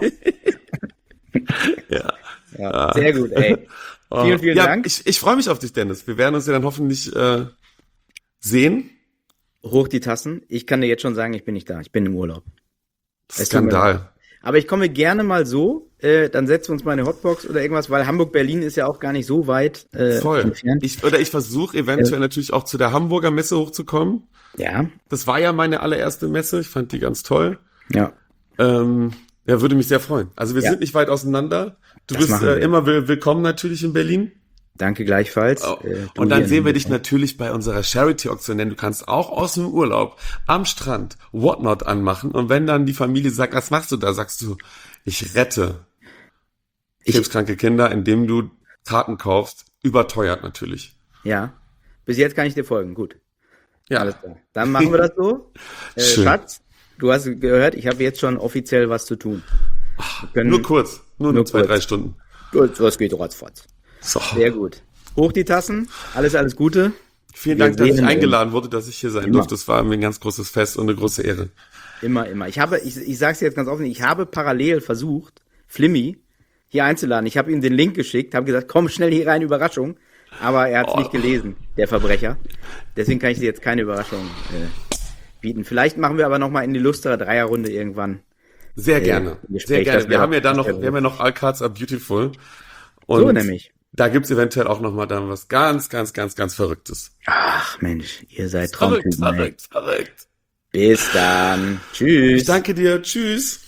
Ja, sehr gut, ey. Vielen Dank. Ich freue mich auf dich, Dennis. Wir werden uns ja dann hoffentlich sehen. Hoch die Tassen. Ich kann dir jetzt schon sagen, ich bin nicht da. Ich bin im Urlaub. Skandal. Aber ich komme gerne mal so, dann setzen wir uns mal eine Hotbox oder irgendwas, weil Hamburg-Berlin ist ja auch gar nicht so weit Voll. entfernt. Ich versuche eventuell natürlich auch zu der Hamburger Messe hochzukommen. Ja. Das war ja meine allererste Messe. Ich fand die ganz toll. Ja. Würde mich sehr freuen. Also wir sind nicht weit auseinander. Du bist immer willkommen natürlich in Berlin. Danke gleichfalls. Und dann sehen wir dich natürlich bei unserer Charity-Auktion, denn du kannst auch aus dem Urlaub am Strand Whatnot anmachen. Und wenn dann die Familie sagt, was machst du da, sagst du, ich rette krebskranke Kinder, indem du Karten kaufst, überteuert natürlich. Ja, bis jetzt kann ich dir folgen, gut. Ja. Alles klar. Dann machen wir das so. Schatz, du hast gehört, ich habe jetzt schon offiziell was zu tun. Nur kurz, nur 2-3 Stunden. Gut, das geht ratzfatz. So. Sehr gut. Hoch die Tassen, alles Gute. Vielen Dank, dass ich eingeladen wurde, dass ich hier sein durfte. Das war mir ein ganz großes Fest und eine große Ehre. Immer. Ich sag's dir jetzt ganz offen, ich habe parallel versucht, Flimmy hier einzuladen. Ich habe ihm den Link geschickt, habe gesagt, komm schnell hier rein, Überraschung. Aber er hat's nicht gelesen, der Verbrecher. Deswegen kann ich dir jetzt keine Überraschung bieten. Vielleicht machen wir aber nochmal in die lustere Dreierrunde irgendwann. Sehr gerne. Sehr gerne. Wir haben ja noch All Cards Are Beautiful. Und so nämlich. Da gibt's eventuell auch nochmal dann was ganz Verrücktes. Ach Mensch, ihr seid Traumtypen. Verrückt. Bis dann. Tschüss. Ich danke dir. Tschüss.